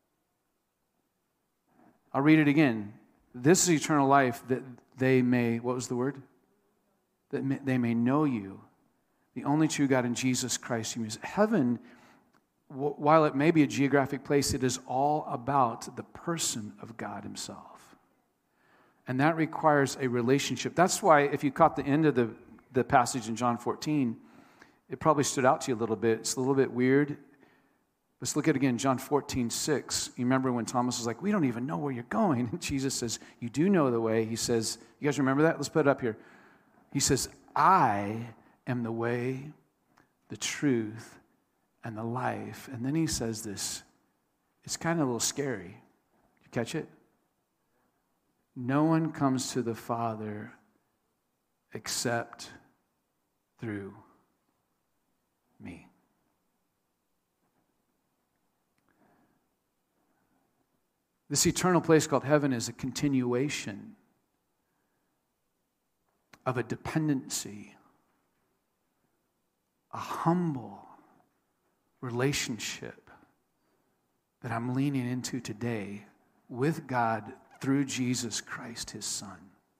I'll read it again. This is eternal life, that they may, what was the word? That they may know you, the only true God, in Jesus Christ. Heaven, while it may be a geographic place, it is all about the person of God himself. And that requires a relationship. That's why if you caught the end of the passage in John 14, it probably stood out to you a little bit. It's a little bit weird. Let's look at it again, John 14:6. You remember when Thomas was like, "We don't even know where you're going." And Jesus says, "You do know the way." He says, you guys remember that? Let's put it up here. He says, "I am the way, the truth, and the life." And then he says this. It's kind of a little scary. You catch it? "No one comes to the Father except through me." This eternal place called heaven is a continuation of a dependency, a humble relationship that I'm leaning into today with God through Jesus Christ, his Son.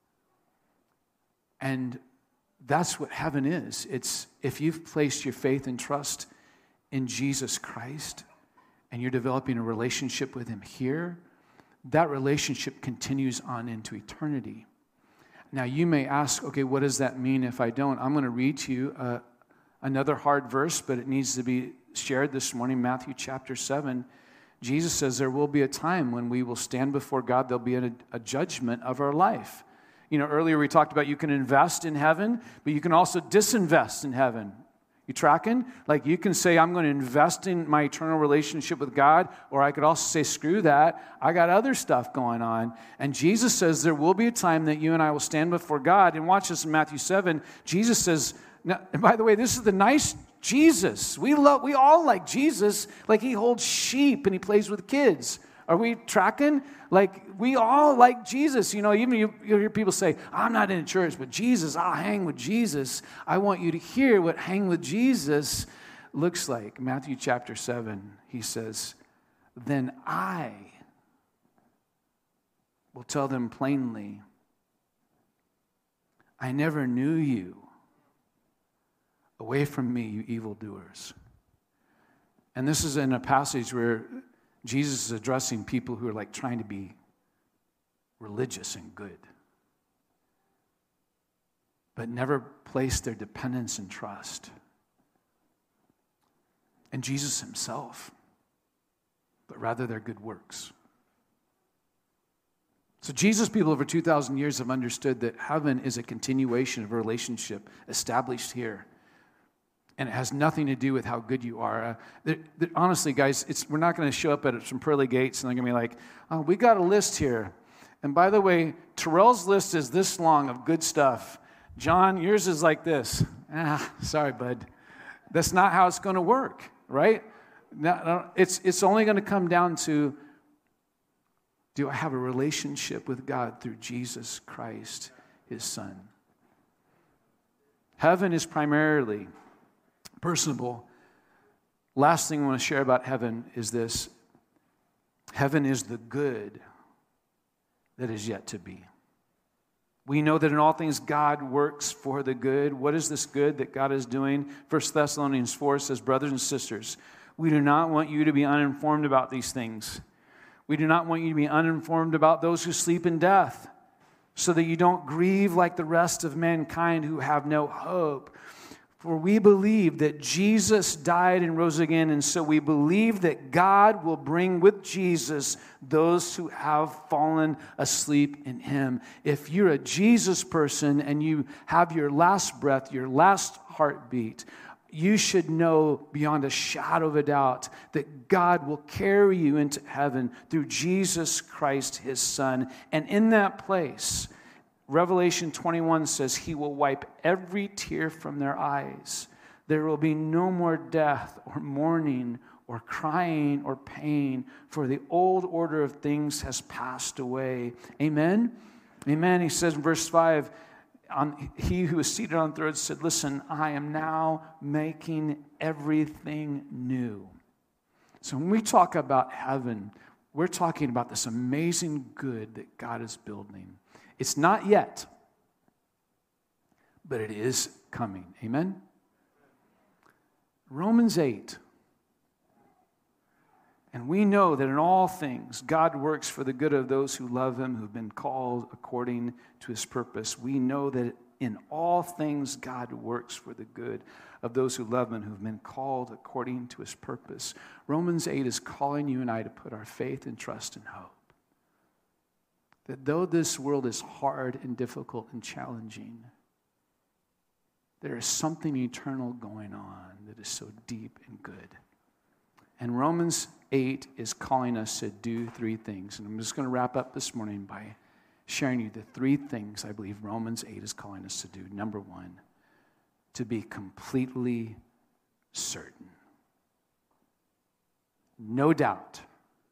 And that's what heaven is. It's if you've placed your faith and trust in Jesus Christ and you're developing a relationship with him here, that relationship continues on into eternity. Now, you may ask, okay, what does that mean if I don't? I'm going to read to you another hard verse, but it needs to be shared this morning, Matthew chapter 7. Jesus says there will be a time when we will stand before God. There'll be a judgment of our life. You know, earlier we talked about you can invest in heaven, but you can also disinvest in heaven. You tracking? Like you can say, I'm going to invest in my eternal relationship with God, or I could also say, screw that. I got other stuff going on. And Jesus says there will be a time that you and I will stand before God. And watch this in Matthew 7. Jesus says, now, and by the way, this is the nice Jesus. We all like Jesus. Like he holds sheep and he plays with kids. Are we tracking? Like we all like Jesus. You know, even you hear people say, I'm not in church, but Jesus, I'll hang with Jesus. I want you to hear what hang with Jesus looks like. Matthew chapter 7, he says, then I will tell them plainly, I never knew you. Away from me, you evildoers. And this is in a passage where Jesus is addressing people who are like trying to be religious and good, but never place their dependence and trust in Jesus himself, but rather their good works. So Jesus people over 2,000 years have understood that heaven is a continuation of a relationship established here. And it has nothing to do with how good you are. Honestly, guys, we're not going to show up at some pearly gates and they're going to be like, oh, we got a list here. And by the way, Terrell's list is this long of good stuff. John, yours is like this. Sorry, bud. That's not how it's going to work, right? No, it's only going to come down to, do I have a relationship with God through Jesus Christ, his Son? Heaven is primarily personable. Last thing I want to share about heaven is this. Heaven is the good that is yet to be. We know that in all things God works for the good. What is this good that God is doing? 1 Thessalonians 4 says, brothers and sisters, we do not want you to be uninformed about these things. We do not want you to be uninformed about those who sleep in death, so that you don't grieve like the rest of mankind who have no hope. For we believe that Jesus died and rose again, and so we believe that God will bring with Jesus those who have fallen asleep in him. If you're a Jesus person and you have your last breath, your last heartbeat, you should know beyond a shadow of a doubt that God will carry you into heaven through Jesus Christ, his Son. And in that place, Revelation 21 says he will wipe every tear from their eyes. There will be no more death or mourning or crying or pain, for the old order of things has passed away. Amen? Amen. He says in verse 5, he who is seated on the throne said, listen, I am now making everything new. So when we talk about heaven, we're talking about this amazing good that God is building. It's not yet, but it is coming. Amen? Romans 8. And we know that in all things, God works for the good of those who love him, who've been called according to his purpose. We know that in all things, God works for the good of those who love him, who've been called according to his purpose. Romans 8 is calling you and I to put our faith and trust and hope. That though this world is hard and difficult and challenging, there is something eternal going on that is so deep and good. And Romans 8 is calling us to do three things. And I'm just going to wrap up this morning by sharing you the three things I believe Romans 8 is calling us to do. Number one, to be completely certain. No doubt,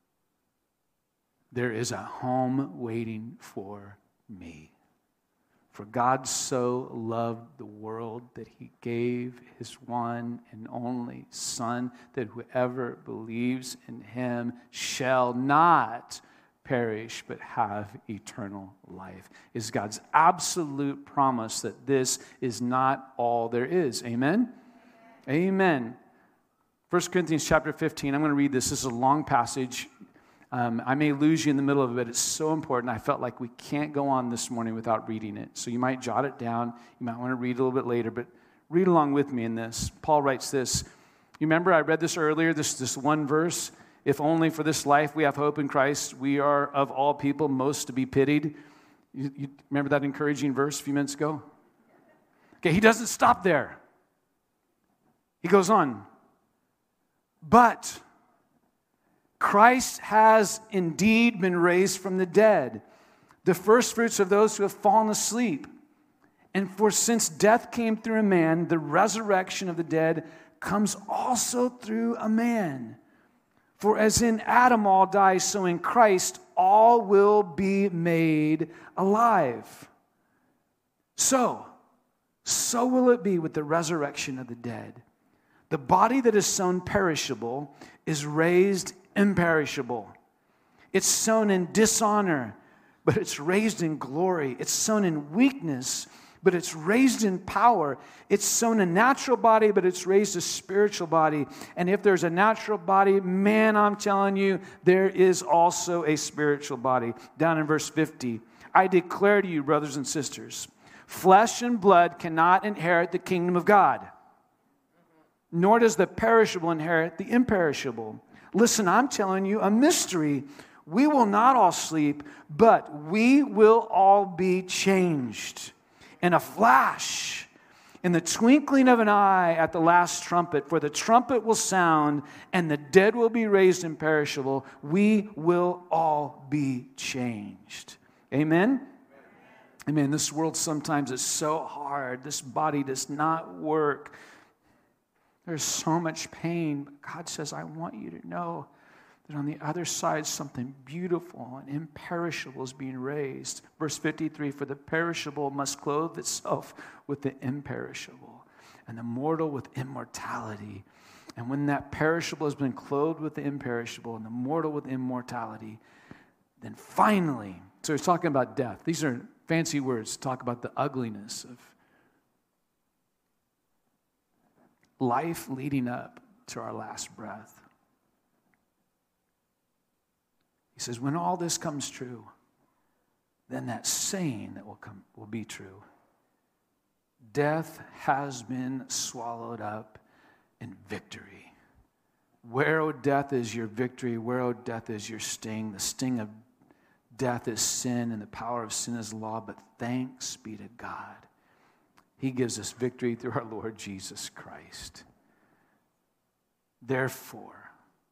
there is a home waiting for me. For God so loved the world that he gave his one and only Son, that whoever believes in him shall not perish but have eternal life. Is God's absolute promise that this is not all there is. Amen? Amen. 1 Corinthians chapter 15. I'm going to read this. This is a long passage. I may lose you in the middle of it, but it's so important. I felt like we can't go on this morning without reading it. So you might jot it down. You might want to read a little bit later, but read along with me in this. Paul writes this. You remember I read this earlier, this one verse. If only for this life we have hope in Christ, we are of all people most to be pitied. You remember that encouraging verse a few minutes ago? Okay, he doesn't stop there. He goes on. But Christ has indeed been raised from the dead, the first fruits of those who have fallen asleep. And for since death came through a man, the resurrection of the dead comes also through a man. For as in Adam all die, so in Christ all will be made alive. So will it be with the resurrection of the dead. The body that is sown perishable is raised imperishable. It's sown in dishonor, but it's raised in glory. It's sown in weakness, but it's raised in power. It's sown a natural body, but it's raised a spiritual body. And if there's a natural body, man, I'm telling you, there is also a spiritual body. Down in verse 50, I declare to you, brothers and sisters, flesh and blood cannot inherit the kingdom of God, nor does the perishable inherit the imperishable. Listen, I'm telling you a mystery. We will not all sleep, but we will all be changed. In a flash, in the twinkling of an eye at the last trumpet, for the trumpet will sound, and the dead will be raised imperishable. We will all be changed. Amen? Amen. This world sometimes is so hard. This body does not work. There's so much pain, but God says, I want you to know that on the other side, something beautiful and imperishable is being raised. Verse 53, for the perishable must clothe itself with the imperishable, and the mortal with immortality. And when that perishable has been clothed with the imperishable, and the mortal with immortality, then finally, so he's talking about death. These are fancy words to talk about the ugliness of life leading up to our last breath. He says, when all this comes true, then that saying that will be true. Death has been swallowed up in victory. Where, O death, is your victory? Where, O death, is your sting? The sting of death is sin, and the power of sin is law, but thanks be to God. He gives us victory through our Lord Jesus Christ. Therefore,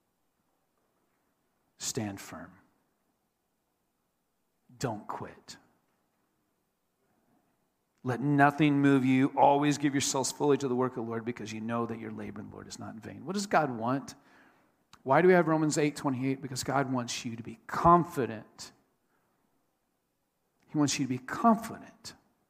stand firm. Don't quit. Let nothing move you. Always give yourselves fully to the work of the Lord, because you know that your labor in the Lord is not in vain. What does God want? Why do we have Romans 8:28? Because God wants you to be confident. He wants you to be confident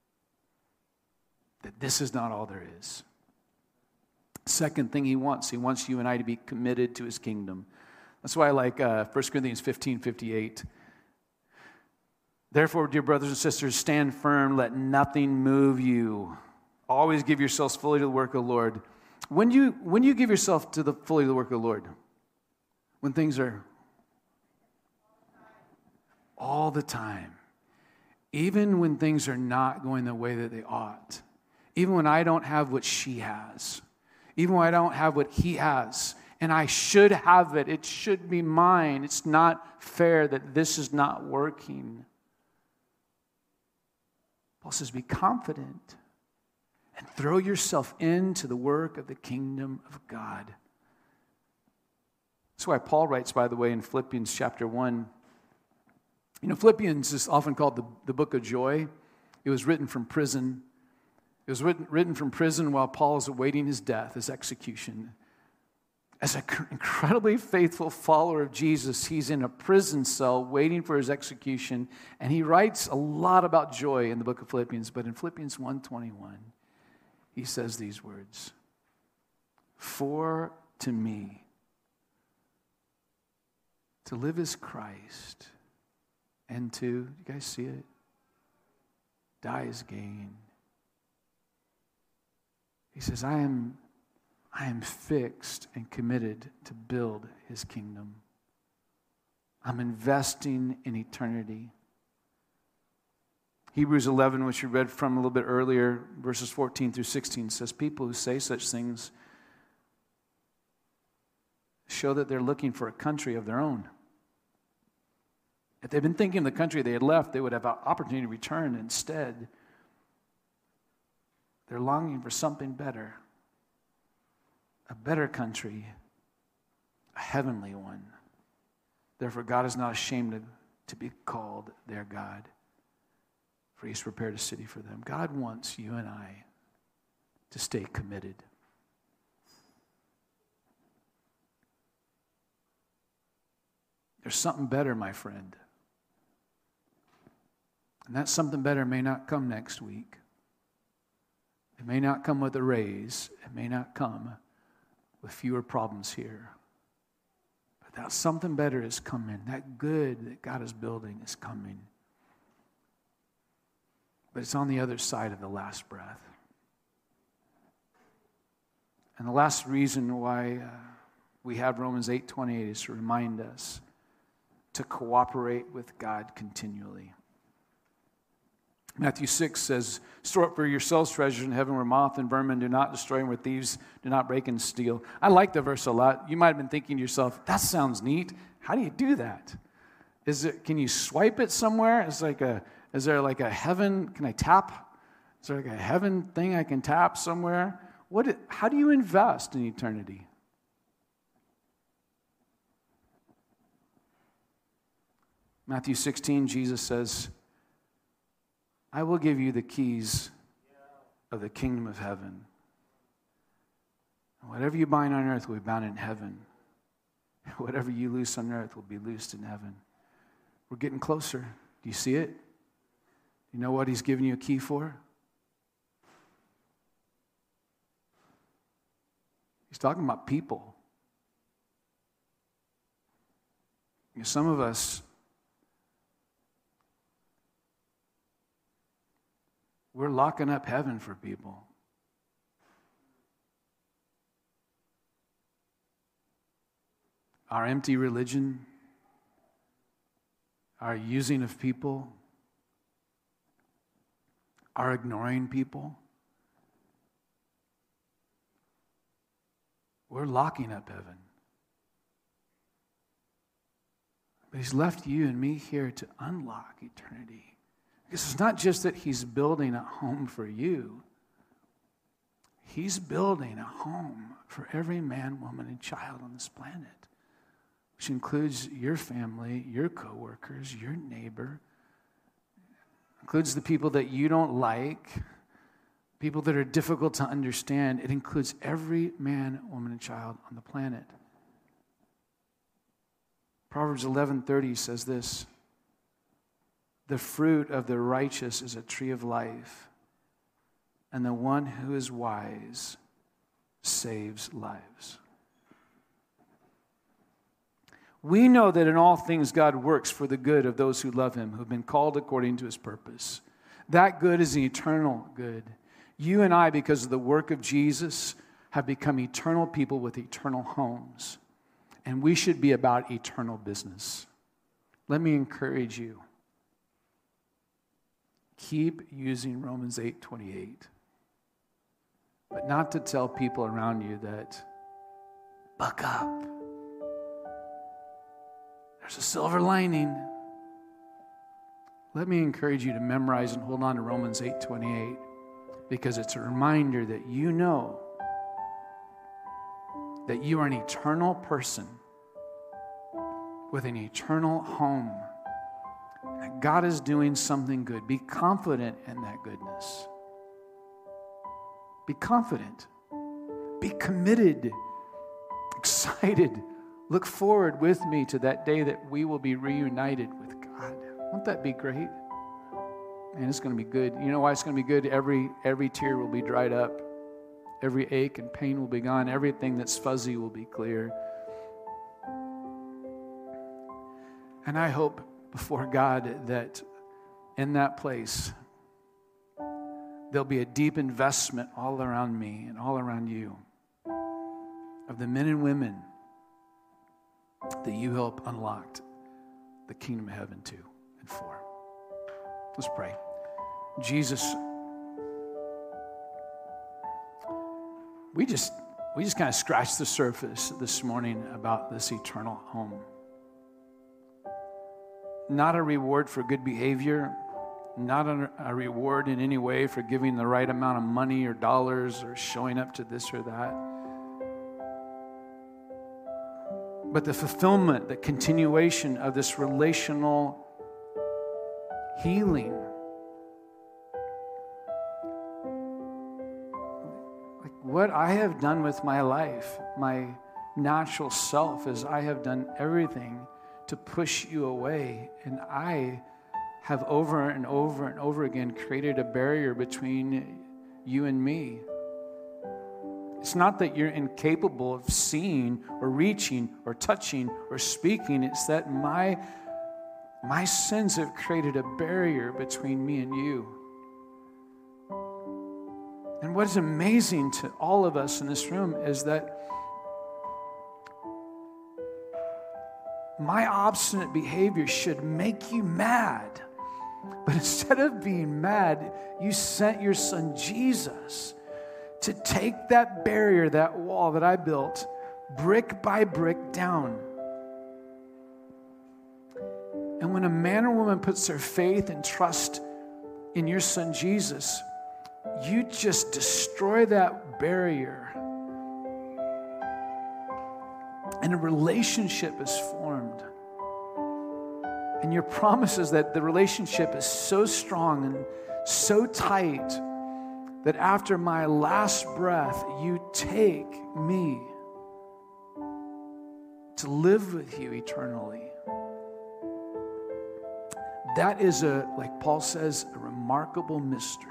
that this is not all there is. Second thing he wants you and I to be committed to his kingdom. That's why I like 1 Corinthians 15:58. Therefore, dear brothers and sisters, stand firm, let nothing move you. Always give yourselves fully to the work of the Lord. When you give yourself fully to the work of the Lord? When things are all the time. Even when things are not going the way that they ought. Even when I don't have what she has. Even when I don't have what he has. And I should have it. It should be mine. It's not fair that this is not working. Paul says, be confident and throw yourself into the work of the kingdom of God. That's why Paul writes, by the way, in Philippians chapter 1. You know, Philippians is often called the book of joy. It was written from prison. It was written from prison while Paul is awaiting his death, his execution. As an incredibly faithful follower of Jesus, he's in a prison cell waiting for his execution, and he writes a lot about joy in the book of Philippians, but in Philippians 1:21, he says these words, for to me, to live is Christ, and to, you guys see it? Die is gain. He says, I am fixed and committed to build his kingdom. I'm investing in eternity. Hebrews 11, which we read from a little bit earlier, verses 14 through 16, says people who say such things show that they're looking for a country of their own. If they'd been thinking of the country they had left, they would have an opportunity to return. Instead, they're longing for something better. A better country, a heavenly one. Therefore, God is not ashamed to be called their God, for he's prepared a city for them. God wants you and I to stay committed. There's something better, my friend. And that something better may not come next week. It may not come with a raise. It may not come with fewer problems here. But that something better is coming. That good that God is building is coming. But it's on the other side of the last breath. And the last reason why we have Romans 8:28 is to remind us to cooperate with God continually. Matthew 6 says, store up for yourselves treasures in heaven where moth and vermin do not destroy and where thieves do not break and steal. I like the verse a lot. You might have been thinking to yourself, that sounds neat. How do you do that? Can you swipe it somewhere? Is there like a heaven? Can I tap? Is there like a heaven thing I can tap somewhere? How do you invest in eternity? Matthew 16, Jesus says, I will give you the keys of the kingdom of heaven. And whatever you bind on earth will be bound in heaven. Whatever you loose on earth will be loosed in heaven. We're getting closer. Do you see it? You know what he's giving you a key for? He's talking about people. You know, some of us, we're locking up heaven for people. Our empty religion, our using of people, our ignoring people, we're locking up heaven. But he's left you and me here to unlock eternity. Because it's not just that he's building a home for you. He's building a home for every man, woman, and child on this planet, which includes your family, your coworkers, your neighbor, includes the people that you don't like, people that are difficult to understand. It includes every man, woman, and child on the planet. Proverbs 11:30 says this: the fruit of the righteous is a tree of life, and the one who is wise saves lives. We know that in all things God works for the good of those who love him, who have been called according to his purpose. That good is an eternal good. You and I, because of the work of Jesus, have become eternal people with eternal homes. And we should be about eternal business. Let me encourage you. Keep using Romans 8:28. But not to tell people around you that, buck up. There's a silver lining. Let me encourage you to memorize and hold on to Romans 8:28, because it's a reminder that you know that you are an eternal person with an eternal home. And God is doing something good. Be confident in that goodness. Be confident. Be committed. Excited. Look forward with me to that day that we will be reunited with God. Won't that be great? And it's going to be good. You know why it's going to be good? Every tear will be dried up. Every ache and pain will be gone. Everything that's fuzzy will be clear. And I hope before God that in that place, there'll be a deep investment all around me and all around you of the men and women that you help unlock the kingdom of heaven to and for. Let's pray. Jesus, we just kind of scratched the surface this morning about this eternal home. Not a reward for good behavior, not a reward in any way for giving the right amount of money or dollars or showing up to this or that. But the fulfillment, the continuation of this relational healing. Like what I have done with my life, my natural self, is I have done everything to push you away. And I have over and over and over again created a barrier between you and me. It's not that you're incapable of seeing or reaching or touching or speaking. It's that my sins have created a barrier between me and you. And what is amazing to all of us in this room is that my obstinate behavior should make you mad. But instead of being mad, you sent your son Jesus to take that barrier, that wall that I built, brick by brick down. And when a man or woman puts their faith and trust in your son Jesus, you just destroy that barrier. And a relationship is formed. And your promise is that the relationship is so strong and so tight that after my last breath, you take me to live with you eternally. That is like Paul says, a remarkable mystery.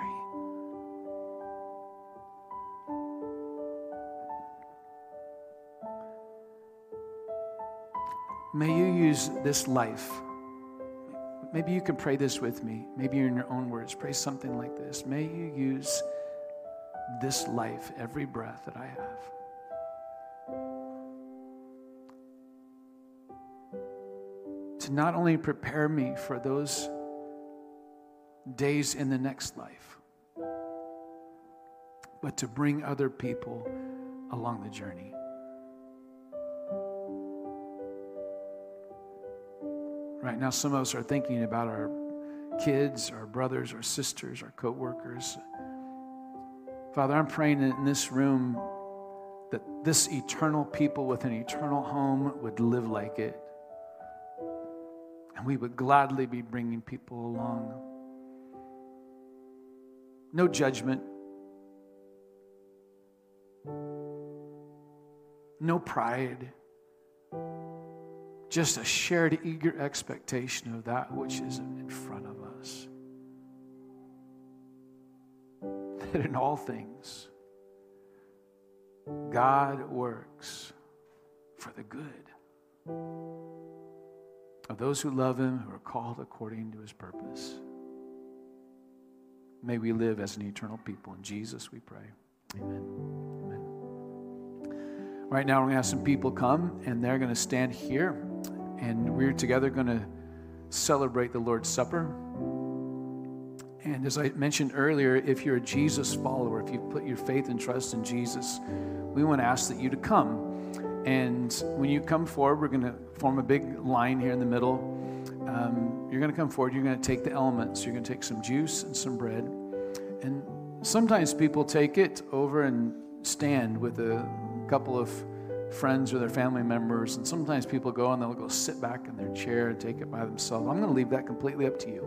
May you use this life. Maybe you can pray this with me. Maybe in your own words, pray something like this. May you use this life, every breath that I have, to not only prepare me for those days in the next life, but to bring other people along the journey. Right now, some of us are thinking about our kids, our brothers, our sisters, our co-workers. Father, I'm praying that in this room that this eternal people with an eternal home would live like it. And we would gladly be bringing people along. No judgment. No pride. Just a shared, eager expectation of that which is in front of us. That in all things, God works for the good of those who love Him, who are called according to His purpose. May we live as an eternal people. In Jesus we pray. Amen. Amen. Right now we're going to have some people come, and they're going to stand here, and we're together going to celebrate the Lord's Supper. And as I mentioned earlier, if you're a Jesus follower, if you put your faith and trust in Jesus, we want to ask that you to come. And when you come forward, we're going to form a big line here in the middle. You're going to come forward. You're going to take the elements. You're going to take some juice and some bread. And sometimes people take it over and stand with a couple of friends or their family members. And sometimes people go and they'll go sit back in their chair and take it by themselves. I'm going to leave that completely up to you.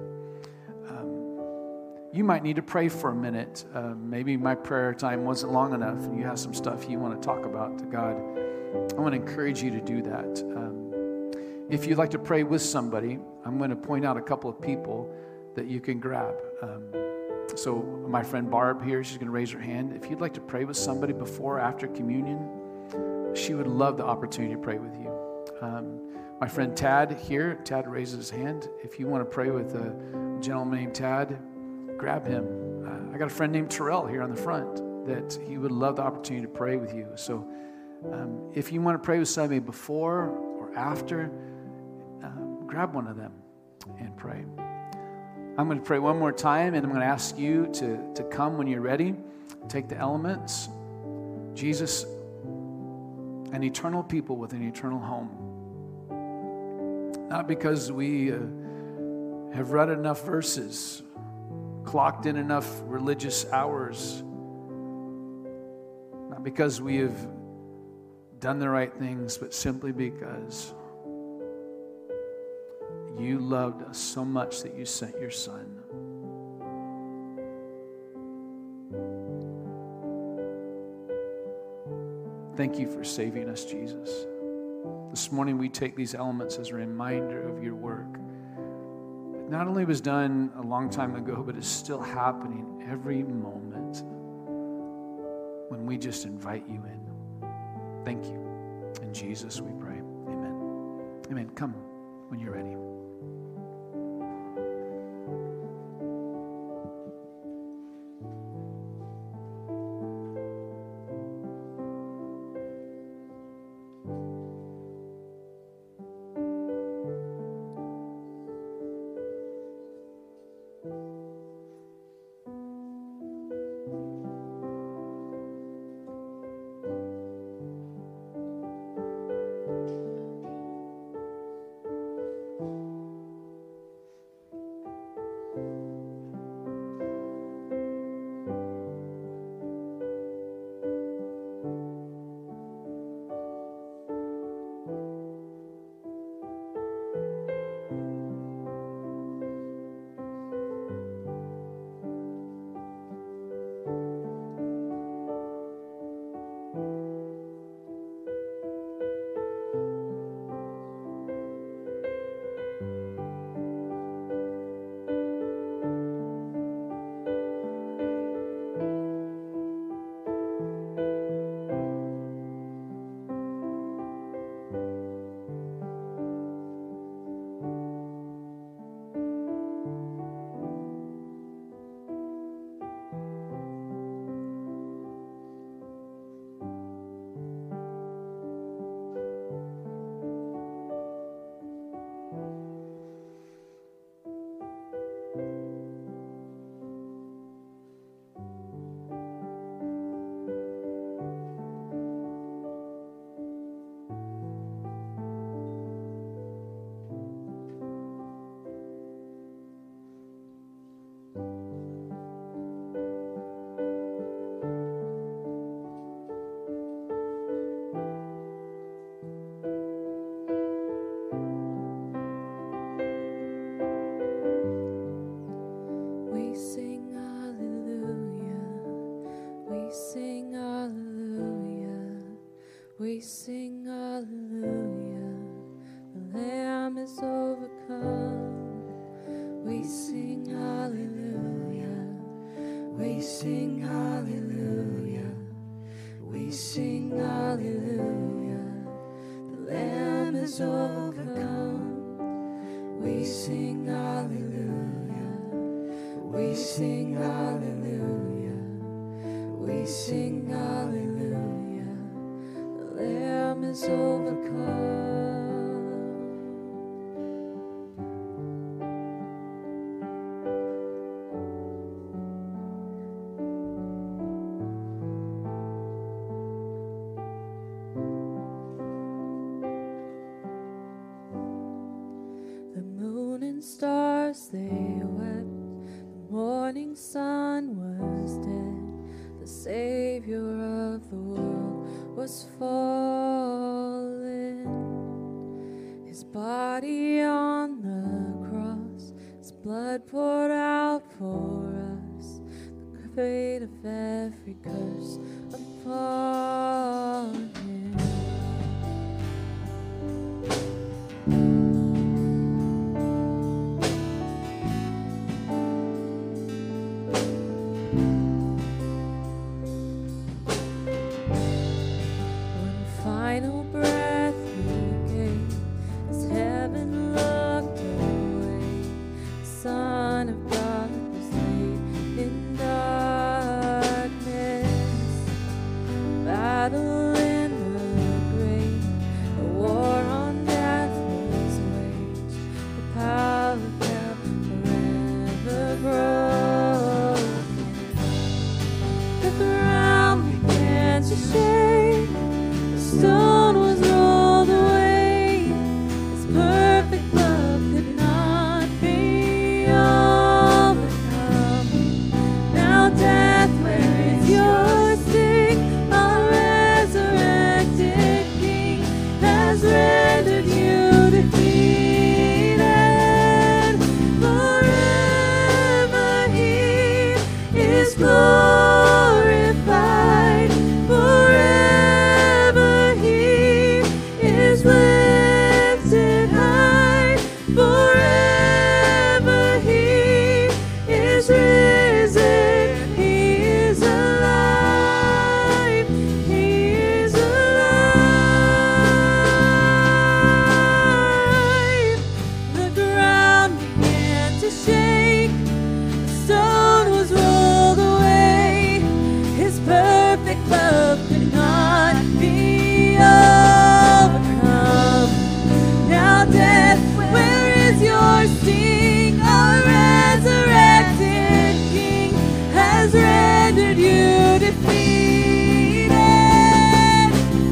You might need to pray for a minute. Maybe my prayer time wasn't long enough and you have some stuff you want to talk about to God. I want to encourage you to do that. If you'd like to pray with somebody, I'm going to point out a couple of people that you can grab. So my friend Barb here, she's going to raise her hand. If you'd like to pray with somebody before or after communion, she would love the opportunity to pray with you. My friend Tad here, Tad raises his hand. If you want to pray with a gentleman named Tad, grab him. I got a friend named Terrell here on the front that he would love the opportunity to pray with you. So if you want to pray with somebody before or after, grab one of them and pray. I'm going to pray one more time, and I'm going to ask you to come when you're ready. Take the elements. Jesus, an eternal people with an eternal home. Not because we have read enough verses, clocked in enough religious hours, not because we have done the right things, but simply because you loved us so much that you sent your Son. Thank you for saving us, Jesus. This morning we take these elements as a reminder of your work. It not only was done a long time ago, but is still happening every moment when we just invite you in. Thank you. In Jesus we pray. Amen. Amen. Come when you're ready. sing hallelujah. We sing hallelujah. The Lamb is overcome. We sing hallelujah. We sing hallelujah. We sing hallelujah. The Lamb is overcome. Stars they wept, the morning sun was dead, the Savior of the world was fallen. His body on the cross, his blood poured out for us, the weight of every curse upon him. Final breath he gave as heaven looked away. The Son of God was laid in darkness. Battle in the grave, a war on death was waged. The power of hell forever broken. The ground began to shake. Stone was rolled away. His perfect love could not be overcome. Now death, where is your sting? Our resurrected King has rendered you defeated. Forever he is glorified. Forever he is lifted high. Forever he is risen. He is alive. He is alive. The ground began to shake. The stone was rolled away. His perfect love could not be overcome. Now death, where is your sting? Our resurrected King has rendered you defeated.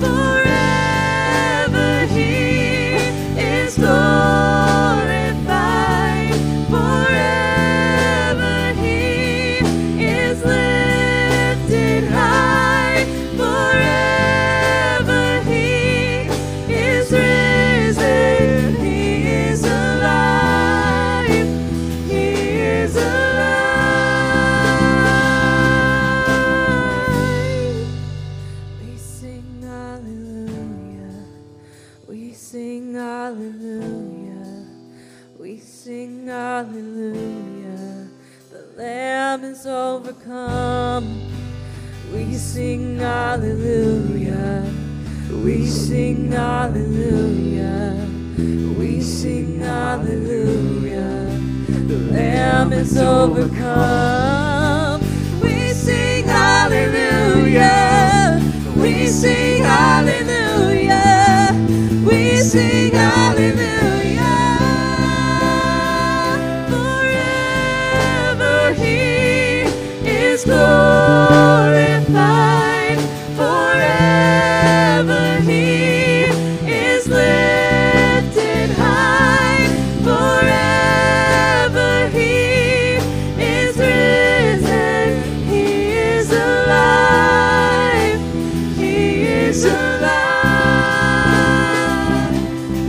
Forever he is glorified. Forever he is lifted high. Forever he is risen. He is alive. He is alive. We sing hallelujah. We sing hallelujah. We sing hallelujah. The Lamb is overcome. We sing hallelujah. We sing hallelujah. We sing hallelujah. The Lamb is overcome. We sing hallelujah. We sing hallelujah. We sing hallelujah. Forever he is glorified. Forever he is lifted high. Forever he is risen. He is alive. He is alive.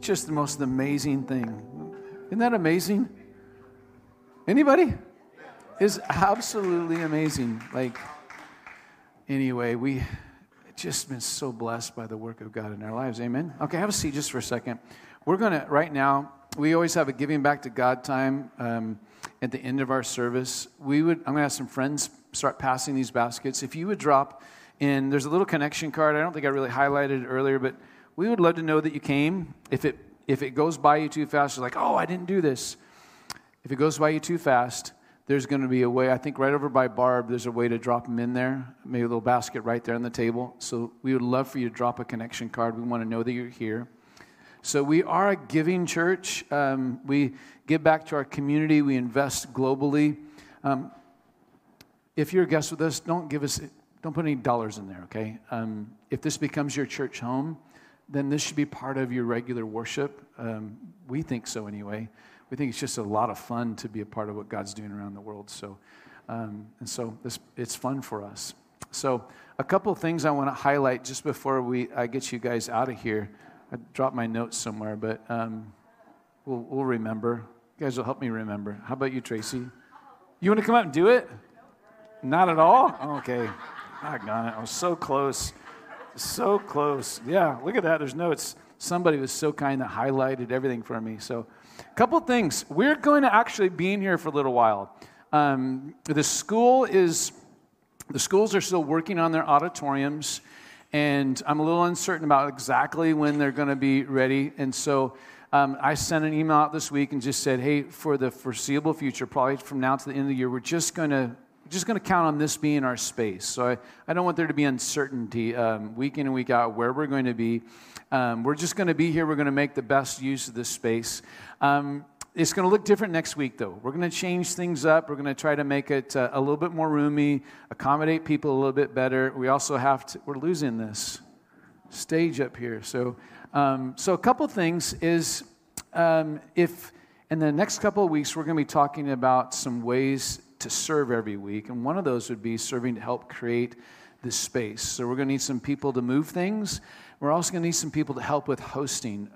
just the most amazing thing. Isn't that amazing? Anybody? It's absolutely amazing. Like, anyway, we just been so blessed by the work of God in our lives. Amen? Okay, have a seat just for a second. We're going to, right now, we always have a giving back to God time at the end of our service. I'm going to have some friends start passing these baskets. If you would drop in, there's a little connection card. I don't think I really highlighted it earlier, but we would love to know that you came. If it goes by you too fast, you're like, oh, I didn't do this. If it goes by you too fast, there's going to be a way. I think right over by Barb, there's a way to drop them in there. Maybe a little basket right there on the table. So we would love for you to drop a connection card. We want to know that you're here. So we are a giving church. We give back to our community. We invest globally. If you're a guest with us, don't put any dollars in there, okay? If this becomes your church home, then this should be part of your regular worship. We think so anyway. We think it's just a lot of fun to be a part of what God's doing around the world. So, it's fun for us. So a couple of things I want to highlight just before I get you guys out of here. I dropped my notes somewhere, but we'll remember. You guys will help me remember. How about you, Tracy? You want to come out and do it? Not at all? Okay. Doggone it. I was so close. So close. Yeah, look at that. There's notes. Somebody was so kind that highlighted everything for me. So a couple things. We're going to actually be in here for a little while. The schools are still working on their auditoriums, and I'm a little uncertain about exactly when they're going to be ready. And so I sent an email out this week and just said, hey, for the foreseeable future, probably from now to the end of the year, we're just going to count on this being our space. So I don't want there to be uncertainty week in and week out where we're going to be. We're just going to be here. We're going to make the best use of this space. It's going to look different next week, though. We're going to change things up. We're going to try to make it a little bit more roomy, accommodate people a little bit better. We also we're losing this stage up here. So a couple things is if in the next couple of weeks, we're going to be talking about some ways to serve every week. And one of those would be serving to help create this space. So we're going to need some people to move things. We're also going to need some people to help with hosting.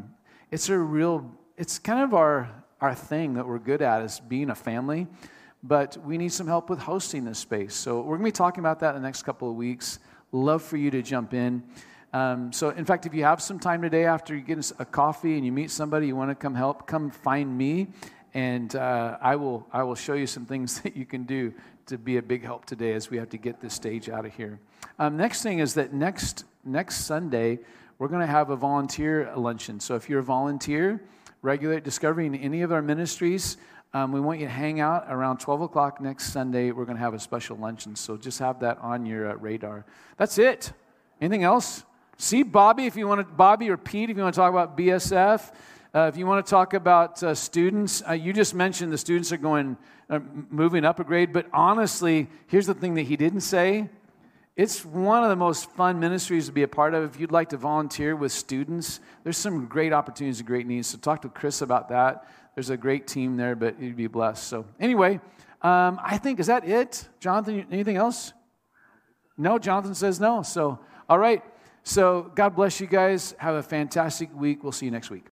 It's kind of our thing that we're good at is being a family, but we need some help with hosting this space. So we're going to be talking about that in the next couple of weeks. Love for you to jump in. So in fact, if you have some time today after you get a coffee and you meet somebody, you want to come help, come find me. And I will show you some things that you can do to be a big help today as we have to get this stage out of here. Next thing is that next Sunday, we're going to have a volunteer luncheon. So if you're a volunteer, regular at Discovery in any of our ministries, we want you to hang out around 12 o'clock next Sunday. We're going to have a special luncheon. So just have that on your radar. That's it. Anything else? See Bobby Bobby or Pete if you want to talk about BSF. If you want to talk about students, you just mentioned the students are moving up a grade, but honestly, here's the thing that he didn't say. It's one of the most fun ministries to be a part of. If you'd like to volunteer with students, there's some great opportunities and great needs. So talk to Chris about that. There's a great team there, but you'd be blessed. So anyway, I think, is that it? Jonathan, anything else? No, Jonathan says no. So, all right. So God bless you guys. Have a fantastic week. We'll see you next week.